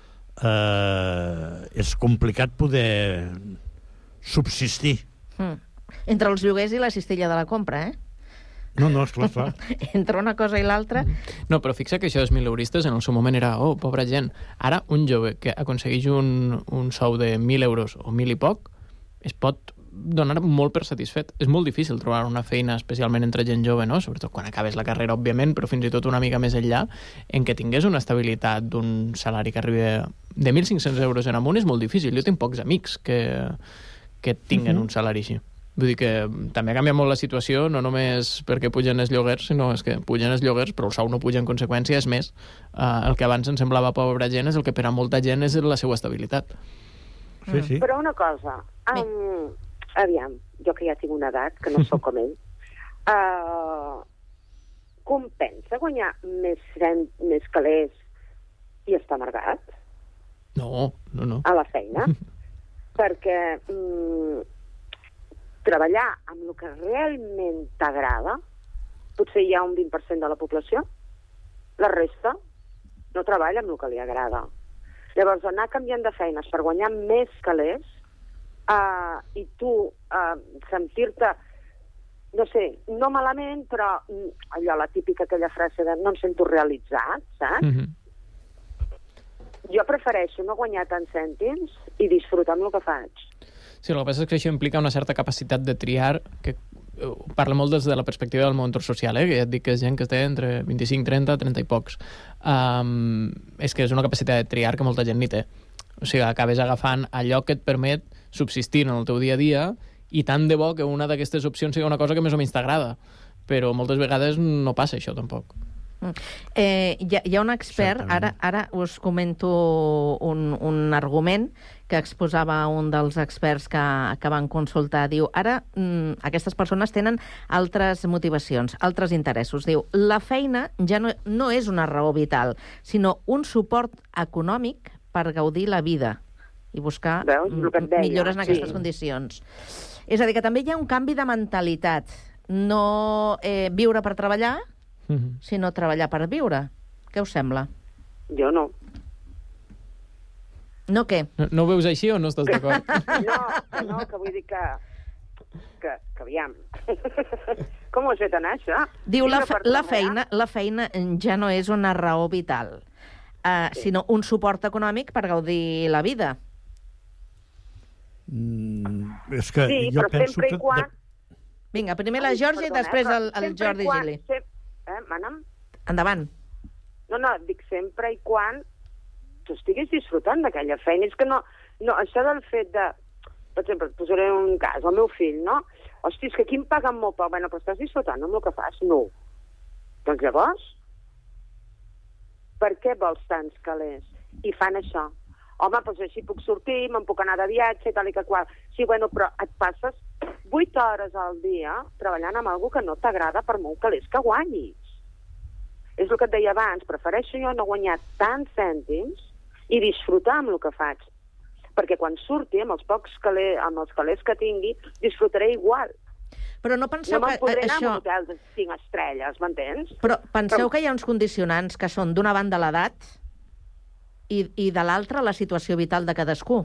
eh, és complicat poder subsistir. Mm. Entre els lloguers i la cistella de la compra, eh? No, no, esclar, clar. Entre una cosa i l'altra... No, però fixa que això dels mileuristes en el seu moment era, oh, pobra gent. Ara, un jove que aconsegueix un, un sou de mil euros o mil i poc, es pot donar molt per satisfet. És molt difícil trobar una feina, especialment entre gent jove, no? Sobretot quan acabes la carrera, òbviament, però fins i tot una mica més enllà, en què tingués una estabilitat d'un salari que arribi de mil cinc-cents euros en amunt és molt difícil. Jo tinc pocs amics que, que tinguen uh-huh. un salari així. Vull dir que també ha canviat molt la situació, no només perquè pugen els lloguers, sinó és que pugen els lloguers, però el sou no puja en conseqüència, és més, eh, el que abans ens semblava pobra gent és el que per a molta gent és la seva estabilitat. Sí, sí. Però una cosa, um, aviam, jo que ja tinc una edat, que no sóc com ell, uh, compensa guanyar més, més calés i estar amargat? No, no, no. A la feina? Perquè um, treballar amb el que realment t'agrada, potser hi ha un vint per cent de la població, la resta no treballa amb el que li agrada. Llavors, anar canviant de feines per guanyar més calés uh, i tu uh, sentir-te, no sé, no malament, però allò, la típica aquella frase de no em sento realitzat, saps? Mm-hmm. Jo prefereixo no guanyar tants cèntims i disfrutar amb el que faig. Sí, el que passa és que això implica una certa capacitat de triar, que parla molt des de la perspectiva del món social, eh? Que ja et dic que és gent que té entre vint-i-cinc, trenta, trenta i pocs. Um, és que és una capacitat de triar que molta gent ni té. O sigui, acabes agafant allò que et permet subsistir en el teu dia a dia i tant de bo que una d'aquestes opcions sigui una cosa que més o menys t'agrada. Però moltes vegades no passa això, tampoc. Eh, hi, ha, hi ha un expert, ara, ara us comento un, un argument que exposava un dels experts que, que van consultar. Diu, ara mm, aquestes persones tenen altres motivacions, altres interessos. Diu, la feina ja no, no és una raó vital, sinó un suport econòmic per gaudir la vida i buscar Veus? El que et deia. millores en aquestes Sí. condicions. És a dir, que també hi ha un canvi de mentalitat. No eh, viure per treballar, Mhm. sinó treballar per viure. Què us sembla? Jo no. No què? No, no ho veus així o no estàs d'acord? No, que no, que vull dir que... Que, que aviam. Com ho has fet anar, això? Diu, la, Viure fe per la, treballar? feina, la feina ja no és una raó vital, uh, sí. sinó un suport econòmic per gaudir la vida. Mm, és que Sí, jo però penso sempre i que... quan... Vinga, primer la Ai, Georgia i perdona, després eh, el, però el sempre Jordi i quan- Gili. Sem... Eh, mana'm? Endavant. No, no, dic sempre i quan tu estiguis disfrutant d'aquella feina. És que no, no, això del fet de... Per exemple, et posaré un cas, el meu fill, no? Hosti, és que aquí em paguen molt poc. Bueno, però estàs disfrutant amb el que fas? No. Doncs llavors, per què vols tants calés? I fan això. Home, doncs així puc sortir, me'n puc anar de viatge, tal i que qual. Sí, bueno, però et passes vuit hores al dia treballant amb algú que no t'agrada per molt calés que guanyis. És el que et deia abans, prefereixo jo no guanyar tants cèntims i disfrutar amb el que faig. Perquè quan surti, amb els pocs calés, amb els calés que tingui, disfrutaré igual. Però no penseu no me'n que podré anar això... a un hotel de cinc estrelles, m'entens? Però penseu que hi ha uns condicionants que són d'una banda l'edat i, i de l'altra la situació vital de cadascú.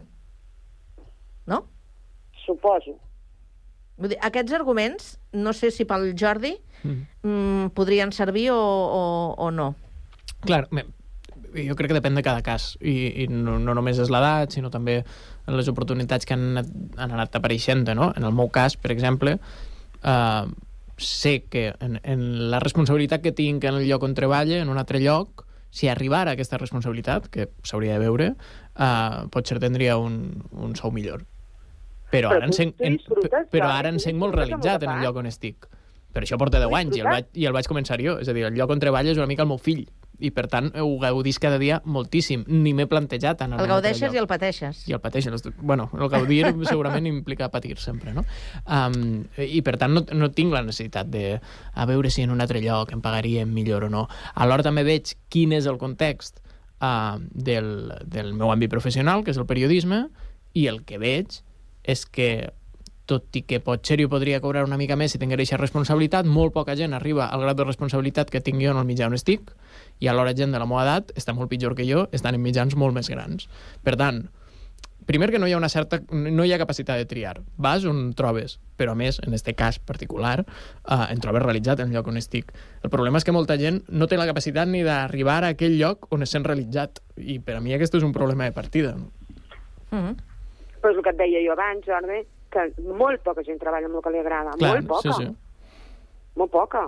No? Suposo. Vull dir, aquests arguments, no sé si pel Jordi mm. Mm, podrien servir o, o, o no. Clar, bé, jo crec que depèn de cada cas, i, i no, no només és l'edat, sinó també les oportunitats que han anat, han anat apareixent, no? En el meu cas, per exemple, eh, sé que en, en la responsabilitat que tinc en el lloc on treballo, en un altre lloc, si arribara aquesta responsabilitat, que s'hauria de veure, eh, potser tindria un, un sou millor. Però, Però ara, en sent, tu en, disfrutes, però Jordi, ara em tu sent molt disfrutes amb realitzat el que en el fas. lloc on estic. Per això porta deu anys i el, vaig, i el vaig començar jo. És a dir, el lloc on treballo és una mica el meu fill. I, per tant, ho gaudís cada dia moltíssim. Ni m'he plantejat anar a El un altre gaudeixes lloc. i el pateixes. I el pateixes. Bueno, el gaudir segurament implica patir sempre, no? Um, I, per tant, no, no tinc la necessitat de a veure si en un altre lloc em pagarien millor o no. Alhora també veig quin és el context uh, del, del meu àmbit professional, que és el periodisme, i el que veig és que tot i que potser jo podria cobrar una mica més si tingués aquesta responsabilitat, molt poca gent arriba al grau de responsabilitat que tinc jo en el mitjà on estic, i alhora gent de la meva edat està molt pitjor que jo, estan en mitjans molt més grans. Per tant, primer que no hi ha una certa, no hi ha capacitat de triar. Vas on trobes, però a més, en aquest cas particular, eh, em trobes realitzat en el lloc on estic. El problema és que molta gent no té la capacitat ni d'arribar a aquell lloc on es sent realitzat, i per a mi aquest és un problema de partida. No? Mm-hmm. Però és el que et deia jo abans, Jordi, que molt poca gent treballa amb el que li agrada. Clar, molt poca. sí, sí. Molt poca.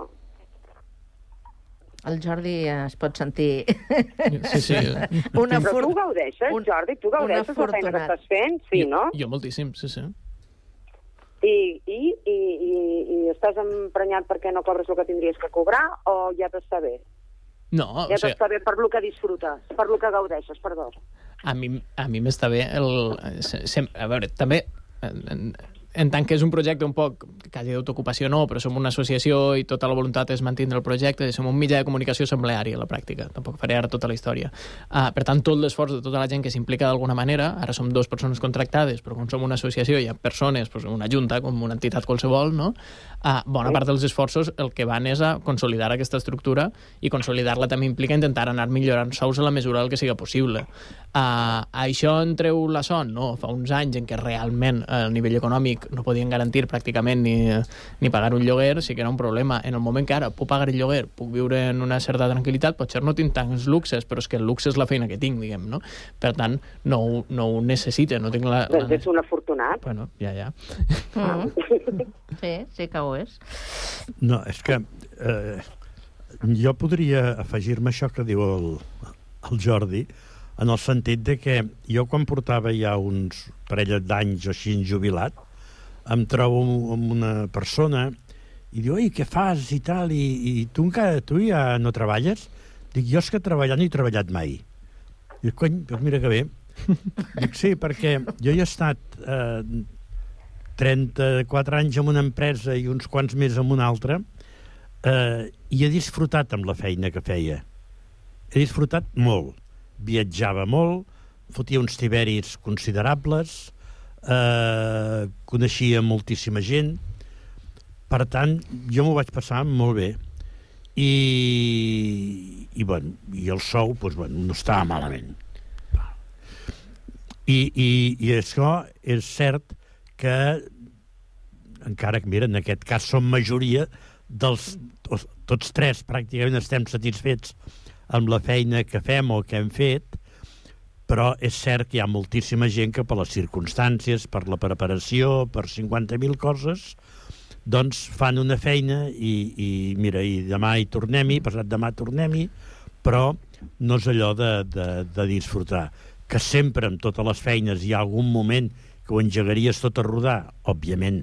El Jordi es pot sentir... Sí, sí. Una Però for... tu gaudeixes, un- Jordi, tu gaudeixes la feina que afortunat. estàs fent, sí, jo, no? Jo moltíssim, sí, sí. I, i, i, i, i estàs emprenyat perquè no cobres el que tindries que cobrar o ja t'està bé? No, Ja o sigui, t'està bé per lo que disfrutes, per lo que gaudeixes, perdó. a mi, a mi m'està bé el... se- Sem, a veure, també... En, en, en tant que és un projecte un poc, quasi d'autoocupació no, però som una associació i tota la voluntat és mantenir el projecte, som un mitjà de comunicació assembleari a la pràctica, tampoc faré ara tota la història. Uh, per tant, tot l'esforç de tota la gent que s'implica d'alguna manera, ara som dues persones contractades, però com som una associació hi ha persones, doncs una junta, com una entitat qualsevol, no? Uh, bona part dels esforços el que van és a consolidar aquesta estructura, i consolidar-la també implica intentar anar millorant sous a la mesura del que siga possible. Uh, això en treu la son? No, fa uns anys en què realment a nivell econòmic no podien garantir pràcticament ni, ni pagar un lloguer, sí que era un problema. En el moment que ara puc pagar el lloguer, puc viure en una certa tranquil·litat, potser no tinc tants luxes, però és que el luxe és la feina que tinc, diguem, no? Per tant, no, ho- no ho necessite, no tinc la... la... Doncs ets un afortunat. Bueno, ja, ja. Mm. Sí, sí que ho és. No, és que eh, jo podria afegir-me això que diu el, el Jordi, en el sentit de que jo quan portava ja uns parell d'anys o així jubilat, em trobo amb una persona I diu, oi, què fas i tal, i, i tu encara, tu ja no treballes? Dic, jo és que treballar no he treballat mai. Dic, cony, doncs mira que bé. Dic, sí, perquè jo he estat eh, trenta-quatre anys en una empresa i uns quants més en una altra, eh, i he disfrutat amb la feina que feia. He disfrutat molt. Viatjava molt, fotia uns tiberis considerables, eh, coneixia moltíssima gent. Per tant, jo m'ho vaig passar molt bé. I, i, bueno, i el sou, doncs, bueno, no estava malament. I, i, i això és cert que, encara que, mira, en aquest cas som majoria dels... Tots tres pràcticament estem satisfets amb la feina que fem o que hem fet, però és cert que hi ha moltíssima gent que per les circumstàncies, per la preparació, per cinquanta mil coses, doncs fan una feina i, i mira, i demà hi tornem-hi, passat demà tornem-hi, però no és allò de, de, de disfrutar. Que sempre en totes les feines hi ha algun moment que ho engegaries tot a rodar, òbviament,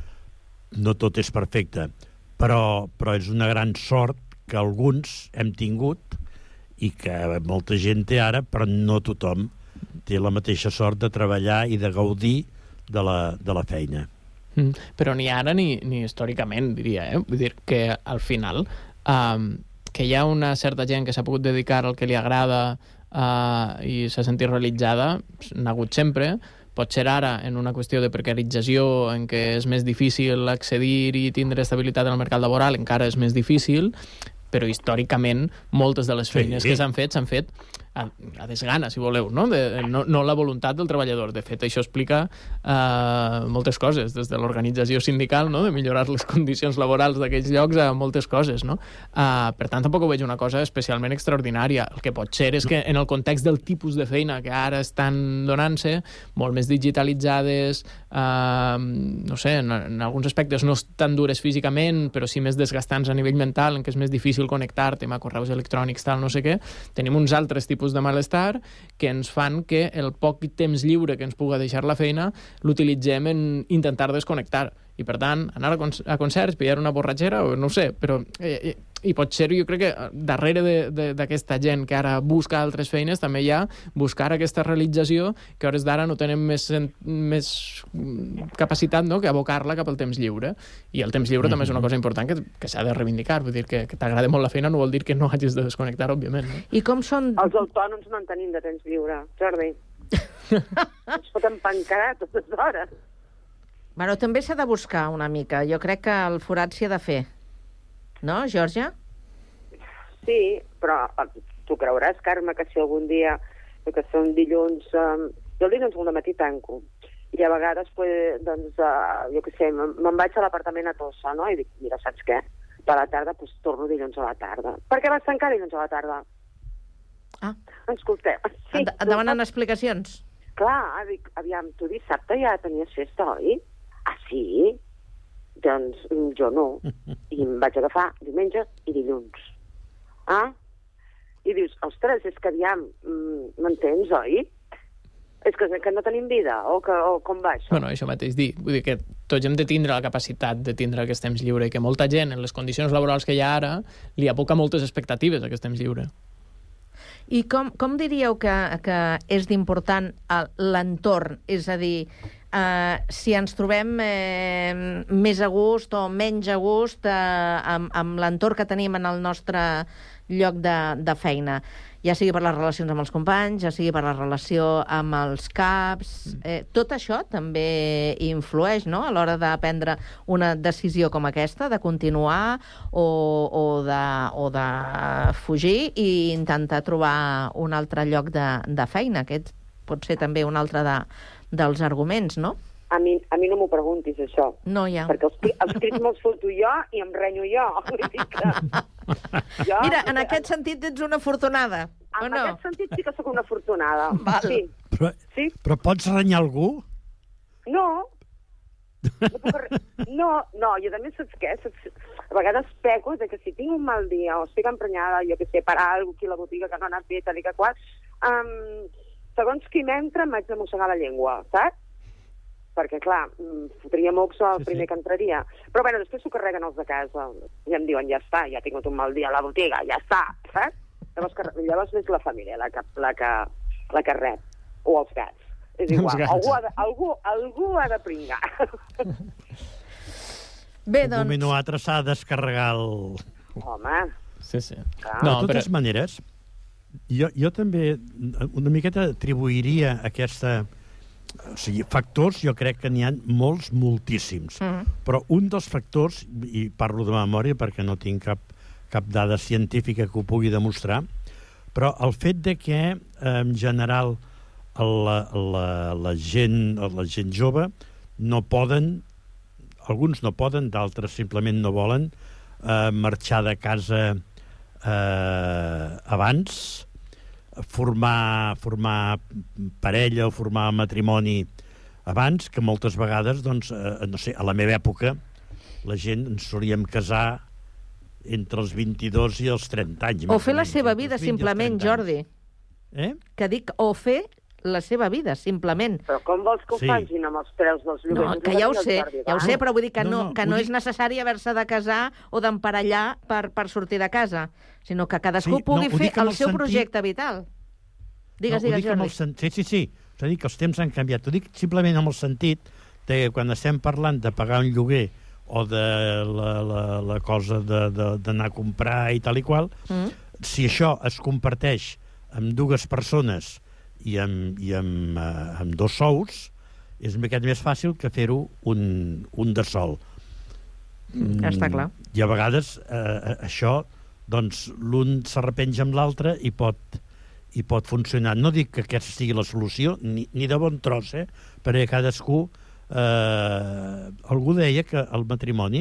no tot és perfecte, però, però és una gran sort que alguns hem tingut i que molta gent té ara, però no tothom té la mateixa sort de treballar i de gaudir de la, de la feina. Mm, però ni ara ni, ni històricament, diria, eh? Vull dir que al final um, que hi ha una certa gent que s'ha pogut dedicar al que li agrada uh, i s'ha sentit realitzada, n'ha hagut sempre. Pot ser ara en una qüestió de precarització en què és més difícil accedir i tindre estabilitat en el mercat laboral, encara és més difícil, però històricament moltes de les feines sí, sí. que s'han fet s'han fet a, a desgana, si voleu, no? De, no, no la voluntat del treballador. De fet, això explica uh, moltes coses, des de l'organització sindical, no? De millorar les condicions laborals d'aquells llocs a moltes coses, no? Uh, per tant, tampoc ho veig una cosa especialment extraordinària. El que pot ser és que en el context del tipus de feina que ara estan donant-se, molt més digitalitzades, uh, no sé, en, en alguns aspectes no tan dures físicament, però sí més desgastants a nivell mental, en què és més difícil connectar-te amb correus electrònics, tal, no sé què, tenim uns altres tipus de malestar que ens fan que el poc temps lliure que ens puga deixar la feina l'utilitzem en intentar desconnectar. I, per tant, anar a, con a concerts, pillar una borratxera, o no ho sé, però... Eh, I pot ser, jo crec que darrere d'aquesta gent que ara busca altres feines també hi ha buscar aquesta realització que a hores d'ara no tenen més, més capacitat, no?, que abocar-la cap al temps lliure. I el temps lliure mm-hmm. també és una cosa important que, que s'ha de reivindicar. Vull dir que, que t'agrada molt la feina no vol dir que no hagis de desconnectar, òbviament. No? I com són... Els autònoms no en tenim de temps lliure, Jordi. Ens foten pancarà totes hores. Bueno, també s'ha de buscar una mica. Jo crec que el forat s'hi ha de fer. No, Georgia? Sí, però tu creuràs, Carme, que si algun dia, que són dilluns... Um, jo el dilluns al matí tanco. I a vegades, pues, doncs, uh, jo què sé, me'n vaig a l'apartament a Tossa, no? I dic, mira, saps què? Per la tarda, doncs, torno dilluns a la tarda. Per què vas tancar dilluns a la tarda? Ah. Escolteu. Sí, et demanen explicacions? Clar, dic, aviam, tu dissabte ja tenies festa, oi? Ah, sí? Doncs jo no. I em vaig agafar diumenge i dilluns. Ah? I dius, ostres, és que aviam, m'entens, oi? És que, que no tenim vida, o, que, o com va això? Bueno, això mateix dir. Vull dir que tots hem de tindre la capacitat de tindre aquest temps lliure i que molta gent, en les condicions laborals que hi ha ara, li aboca moltes expectatives a aquest temps lliure. I com, com diríeu que, que és d'important l'entorn? És a dir, eh, si ens trobem eh, més a gust o menys a gust eh, amb, amb l'entorn que tenim en el nostre lloc de, de feina, ja sigui per les relacions amb els companys, ja sigui per la relació amb els caps, eh, tot això també influeix, no?, a l'hora de prendre una decisió com aquesta, de continuar o, o, de, o de fugir i intentar trobar un altre lloc de, de feina. Aquest pot ser també un altre de, dels arguments, no? A mi, a mi no m'ho preguntis, això. No, ja. Perquè els, els crits me'ls foto jo i em renyo jo. Que... jo Mira, en aquest sentit ets una afortunada, o no? En aquest sentit sí que sóc una afortunada. Val. Sí. Però, sí? però pots renyar algú? No. No, puc... no, no, i a més saps què? Saps... A vegades peco de que si tinc un mal dia o estic emprenyada, jo que sé, parar alguna aquí a la botiga que no ha anat bé, tal i que qual, um, segons qui m'entra m'haig de mossegar la llengua, saps? perquè, clar, fotria mocs el primer que entraria. Però, bueno, després s'ho carreguen els de casa. I em diuen, ja està, ja ha tingut un mal dia a la botiga, ja està, saps? Llavors, llavors és la família la que, la que, la que rep. O els gats. És igual. Algú ha de, algú, algú ha de pringar. Bé, doncs... Un moment o altre s'ha de descarregar el... Home... Sí, sí. No, de totes però... maneres, jo, jo també una miqueta atribuiria aquesta... O sigui, factors jo crec que n'hi ha molts, moltíssims. Mm-hmm. Però un dels factors, i parlo de memòria perquè no tinc cap, cap dada científica que ho pugui demostrar, però el fet de que, en general, la, la, la, gent, la gent jove no poden, alguns no poden, d'altres simplement no volen, eh, marxar de casa eh, abans, formar, formar parella o formar matrimoni abans, que moltes vegades, doncs, eh, no sé, a la meva època, la gent ens solíem casar entre els vint-i-dos i els trenta anys. O fer la seva vida, simplement, Jordi. Eh? Que dic, o fer la seva vida, simplement. Però com vols que ho sí. facin amb els preus dels lloguers? No, que ja ho sé, ja ho sé, però vull dir que no, no, que no és necessari haver-se de casar o d'emparellar per, per sortir de casa, sinó que cadascú sí, pugui no, fer el seu sentit... projecte vital. Digues, no, digues, Jordi. Sen... Sí, sí, sí. És a dir, que els temps han canviat. Ho dic simplement amb el sentit de que quan estem parlant de pagar un lloguer o de la, la, la cosa d'anar a comprar i tal i qual, mm. si això es comparteix amb dues persones i amb, i amb, uh, amb dos sous, és una miqueta més fàcil que fer-ho un, un de sol. Mm, ja està clar. I a vegades uh, això, doncs, l'un s'arrepenja amb l'altre i pot, i pot funcionar. No dic que aquesta sigui la solució, ni, ni de bon tros, eh? Perquè cadascú... Uh, algú deia que el matrimoni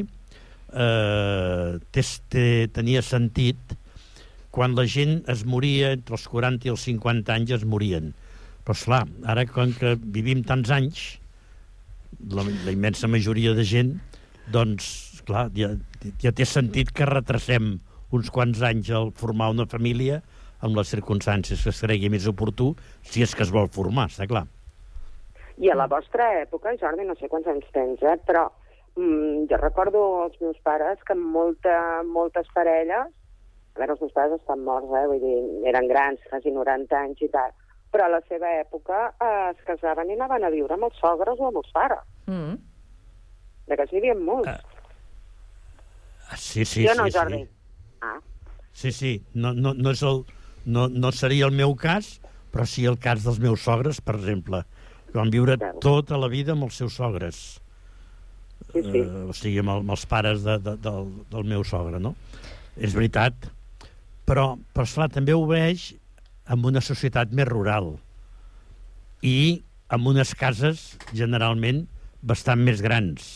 uh, té, tenia sentit quan la gent es moria entre els quaranta i els cinquanta anys es morien, però esclar, ara com que vivim tants anys, la, la immensa majoria de gent, doncs clar, ja, ja té sentit que retrasem uns quants anys al formar una família amb les circumstàncies que es cregui més oportú, si és que es vol formar, està clar. I a la vostra època, Jordi, no sé quants anys tens, eh, però mm, jo recordo els meus pares que molta, moltes parelles, a veure, els meus pares estan morts, eh, vull dir, eren grans, quasi noranta anys i tal, però a la seva època eh, es casaven i anaven a viure amb els sogres o amb els pares. Mm. De que s'hi havien molts. Uh, sí, sí, jo no, sí. Jordi. Sí. Ah. Sí, sí, no, no, no, és el, no, no seria el meu cas, però sí el cas dels meus sogres, per exemple, que van viure tota la vida amb els seus sogres. Sí, sí. Uh, o sigui, amb, el, amb els pares de, de, del, del meu sogre, no? És veritat. Però, però esclar, també ho veig en una societat més rural i amb unes cases, generalment, bastant més grans.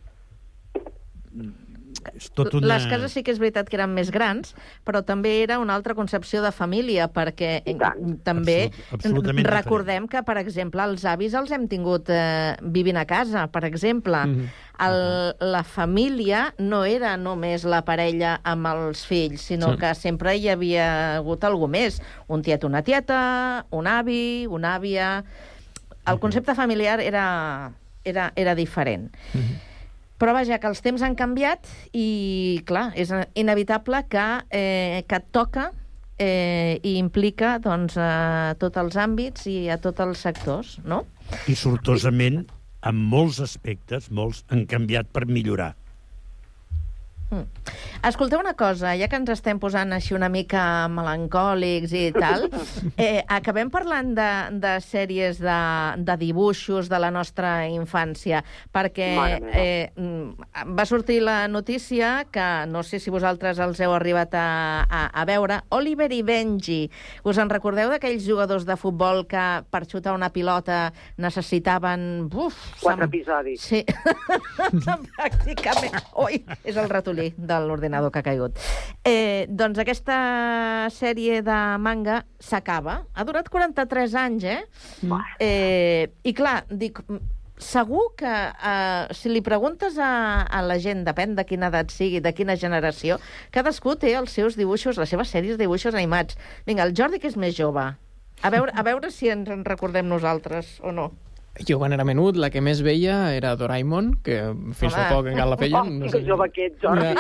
És tot una... Les cases sí que és veritat que eren més grans, però també era una altra concepció de família, perquè també Absolut, recordem diferent. Que, per exemple, els avis els hem tingut eh, vivint a casa, per exemple. Mm-hmm. El, la família no era només la parella amb els fills, sinó sí. que sempre hi havia hagut algú més. Un tiet, una tieta, un avi, una àvia... El concepte familiar era, era, era diferent. Mm-hmm. Però vaja, que els temps han canviat i, clar, és inevitable que, eh, que et toca eh, i implica doncs, a tots els àmbits i a tots els sectors, no? I sortosament, en molts aspectes, molts han canviat per millorar. Mm. Escolteu una cosa, ja que ens estem posant així una mica melancòlics i tal, eh, acabem parlant de, de sèries de, de dibuixos de la nostra infància, perquè eh, va sortir la notícia que no sé si vosaltres els heu arribat a, a, a veure, Oliver i Benji. Us en recordeu d'aquells jugadors de futbol que per xutar una pilota necessitaven... Uf, Quatre sem... episodis. Sí, pràcticament. Ui, és el ratolí de l'ordinador que ha caigut. Eh, doncs aquesta sèrie de manga s'acaba. Ha durat quaranta-tres anys, eh? Mm. eh I clar, dic, segur que eh, si li preguntes a, a la gent, depèn de quina edat sigui, de quina generació, cadascú té els seus dibuixos, les seves sèries de dibuixos animats. Vinga, el Jordi, que és més jove, a veure, a veure si ens en recordem nosaltres o no. Jo, quan era menut, la que més veia era Doraemon, que fins fa poc encara la feien. No sé. Que jove aquest, Jordi.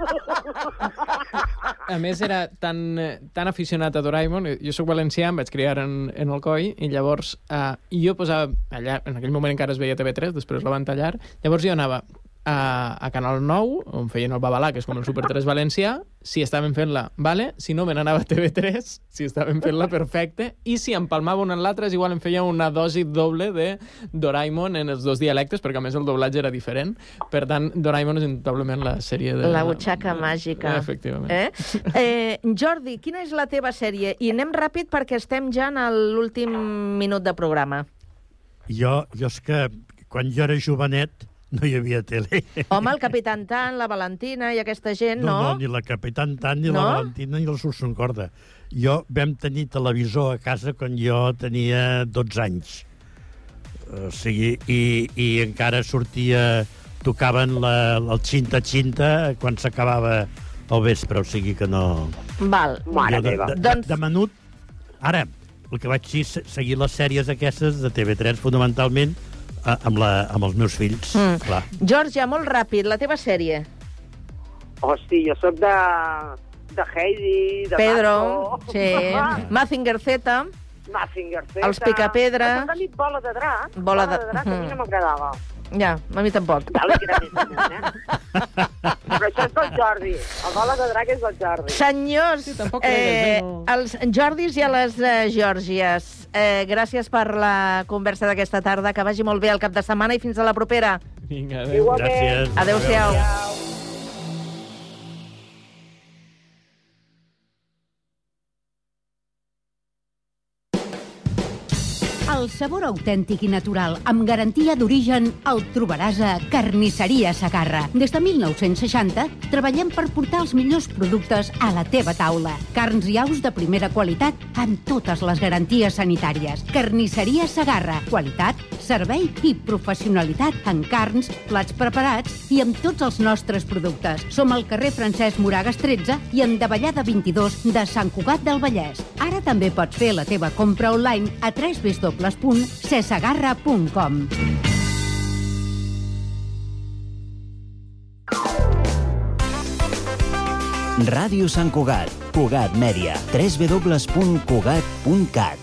A més, era tan, tan aficionat a Doraemon. Jo sóc valencià, em vaig criar en, en Alcoi, i llavors uh, jo posava... allà, en aquell moment encara es veia T V tres, després la van tallar. Llavors jo anava a, a Canal nou, on feien el Babalà, que és com el Super tres valencià, si estaven fent-la, vale? Si no, me n'anava a T V tres, si estaven fent-la, perfecte, i si empalmava una en l'altra, igual em feia una dosi doble de Doraemon en els dos dialectes, perquè a més el doblatge era diferent. Per tant, Doraemon és indubtablement la sèrie de... La butxaca màgica. Efectivament. Eh? Eh, Jordi, quina és la teva sèrie? I anem ràpid perquè estem ja en l'últim minut de programa. Jo, jo és que quan jo era jovenet no hi havia tele. Home, el Capitán Tan, la Valentina i aquesta gent, no? No, no, ni la Capitán Tan, ni no? la Valentina, ni la Susan Corda. Jo vam tenir televisor a casa quan jo tenia dotze anys. O sigui, i, i encara sortia... Tocaven la, el xinta-xinta quan s'acabava el vespre, o sigui que no... Val. Mare meva. De, de, doncs... de menut, ara, el que vaig ser seguir les sèries aquestes de T V tres, fonamentalment, amb, la, amb els meus fills, mm. clar. Georgia, molt ràpid, la teva sèrie. Hosti, jo sóc de, de Heidi, de Pedro, Marco. Sí. Mazinger Z. Mazinger Z. Els Picapedra. Has tenit Bola de Drac. Bola de, Bola de Drac, a mi no m'agradava. Ja, a mi tampoc. Vale, que era més amunt, eh? Però això és del Jordi. El Bola de Drac és del Jordi. Senyors, sí, eh, els Jordis i a les eh, Geòrgies, eh, gràcies per la conversa d'aquesta tarda. Que vagi molt bé el cap de setmana i fins a la propera. Vinga, adéu. Gràcies. Adéu-siau. El sabor autèntic i natural, amb garantia d'origen, el trobaràs a Carnisseria Segarra. Des de mil nou-cents seixanta treballem per portar els millors productes a la teva taula. Carns i aus de primera qualitat amb totes les garanties sanitàries. Carnisseria Segarra. Qualitat, servei i professionalitat en carns, plats preparats i amb tots els nostres productes. Som al carrer Francesc Moragas tretze i en Davallada vint-i-dos de Sant Cugat del Vallès. Ara també pots fer la teva compra online a w w w punt cesegarra punt com. Ràdio Sant Cugat, Cugat Mèdia, w w w punt cugat punt cat.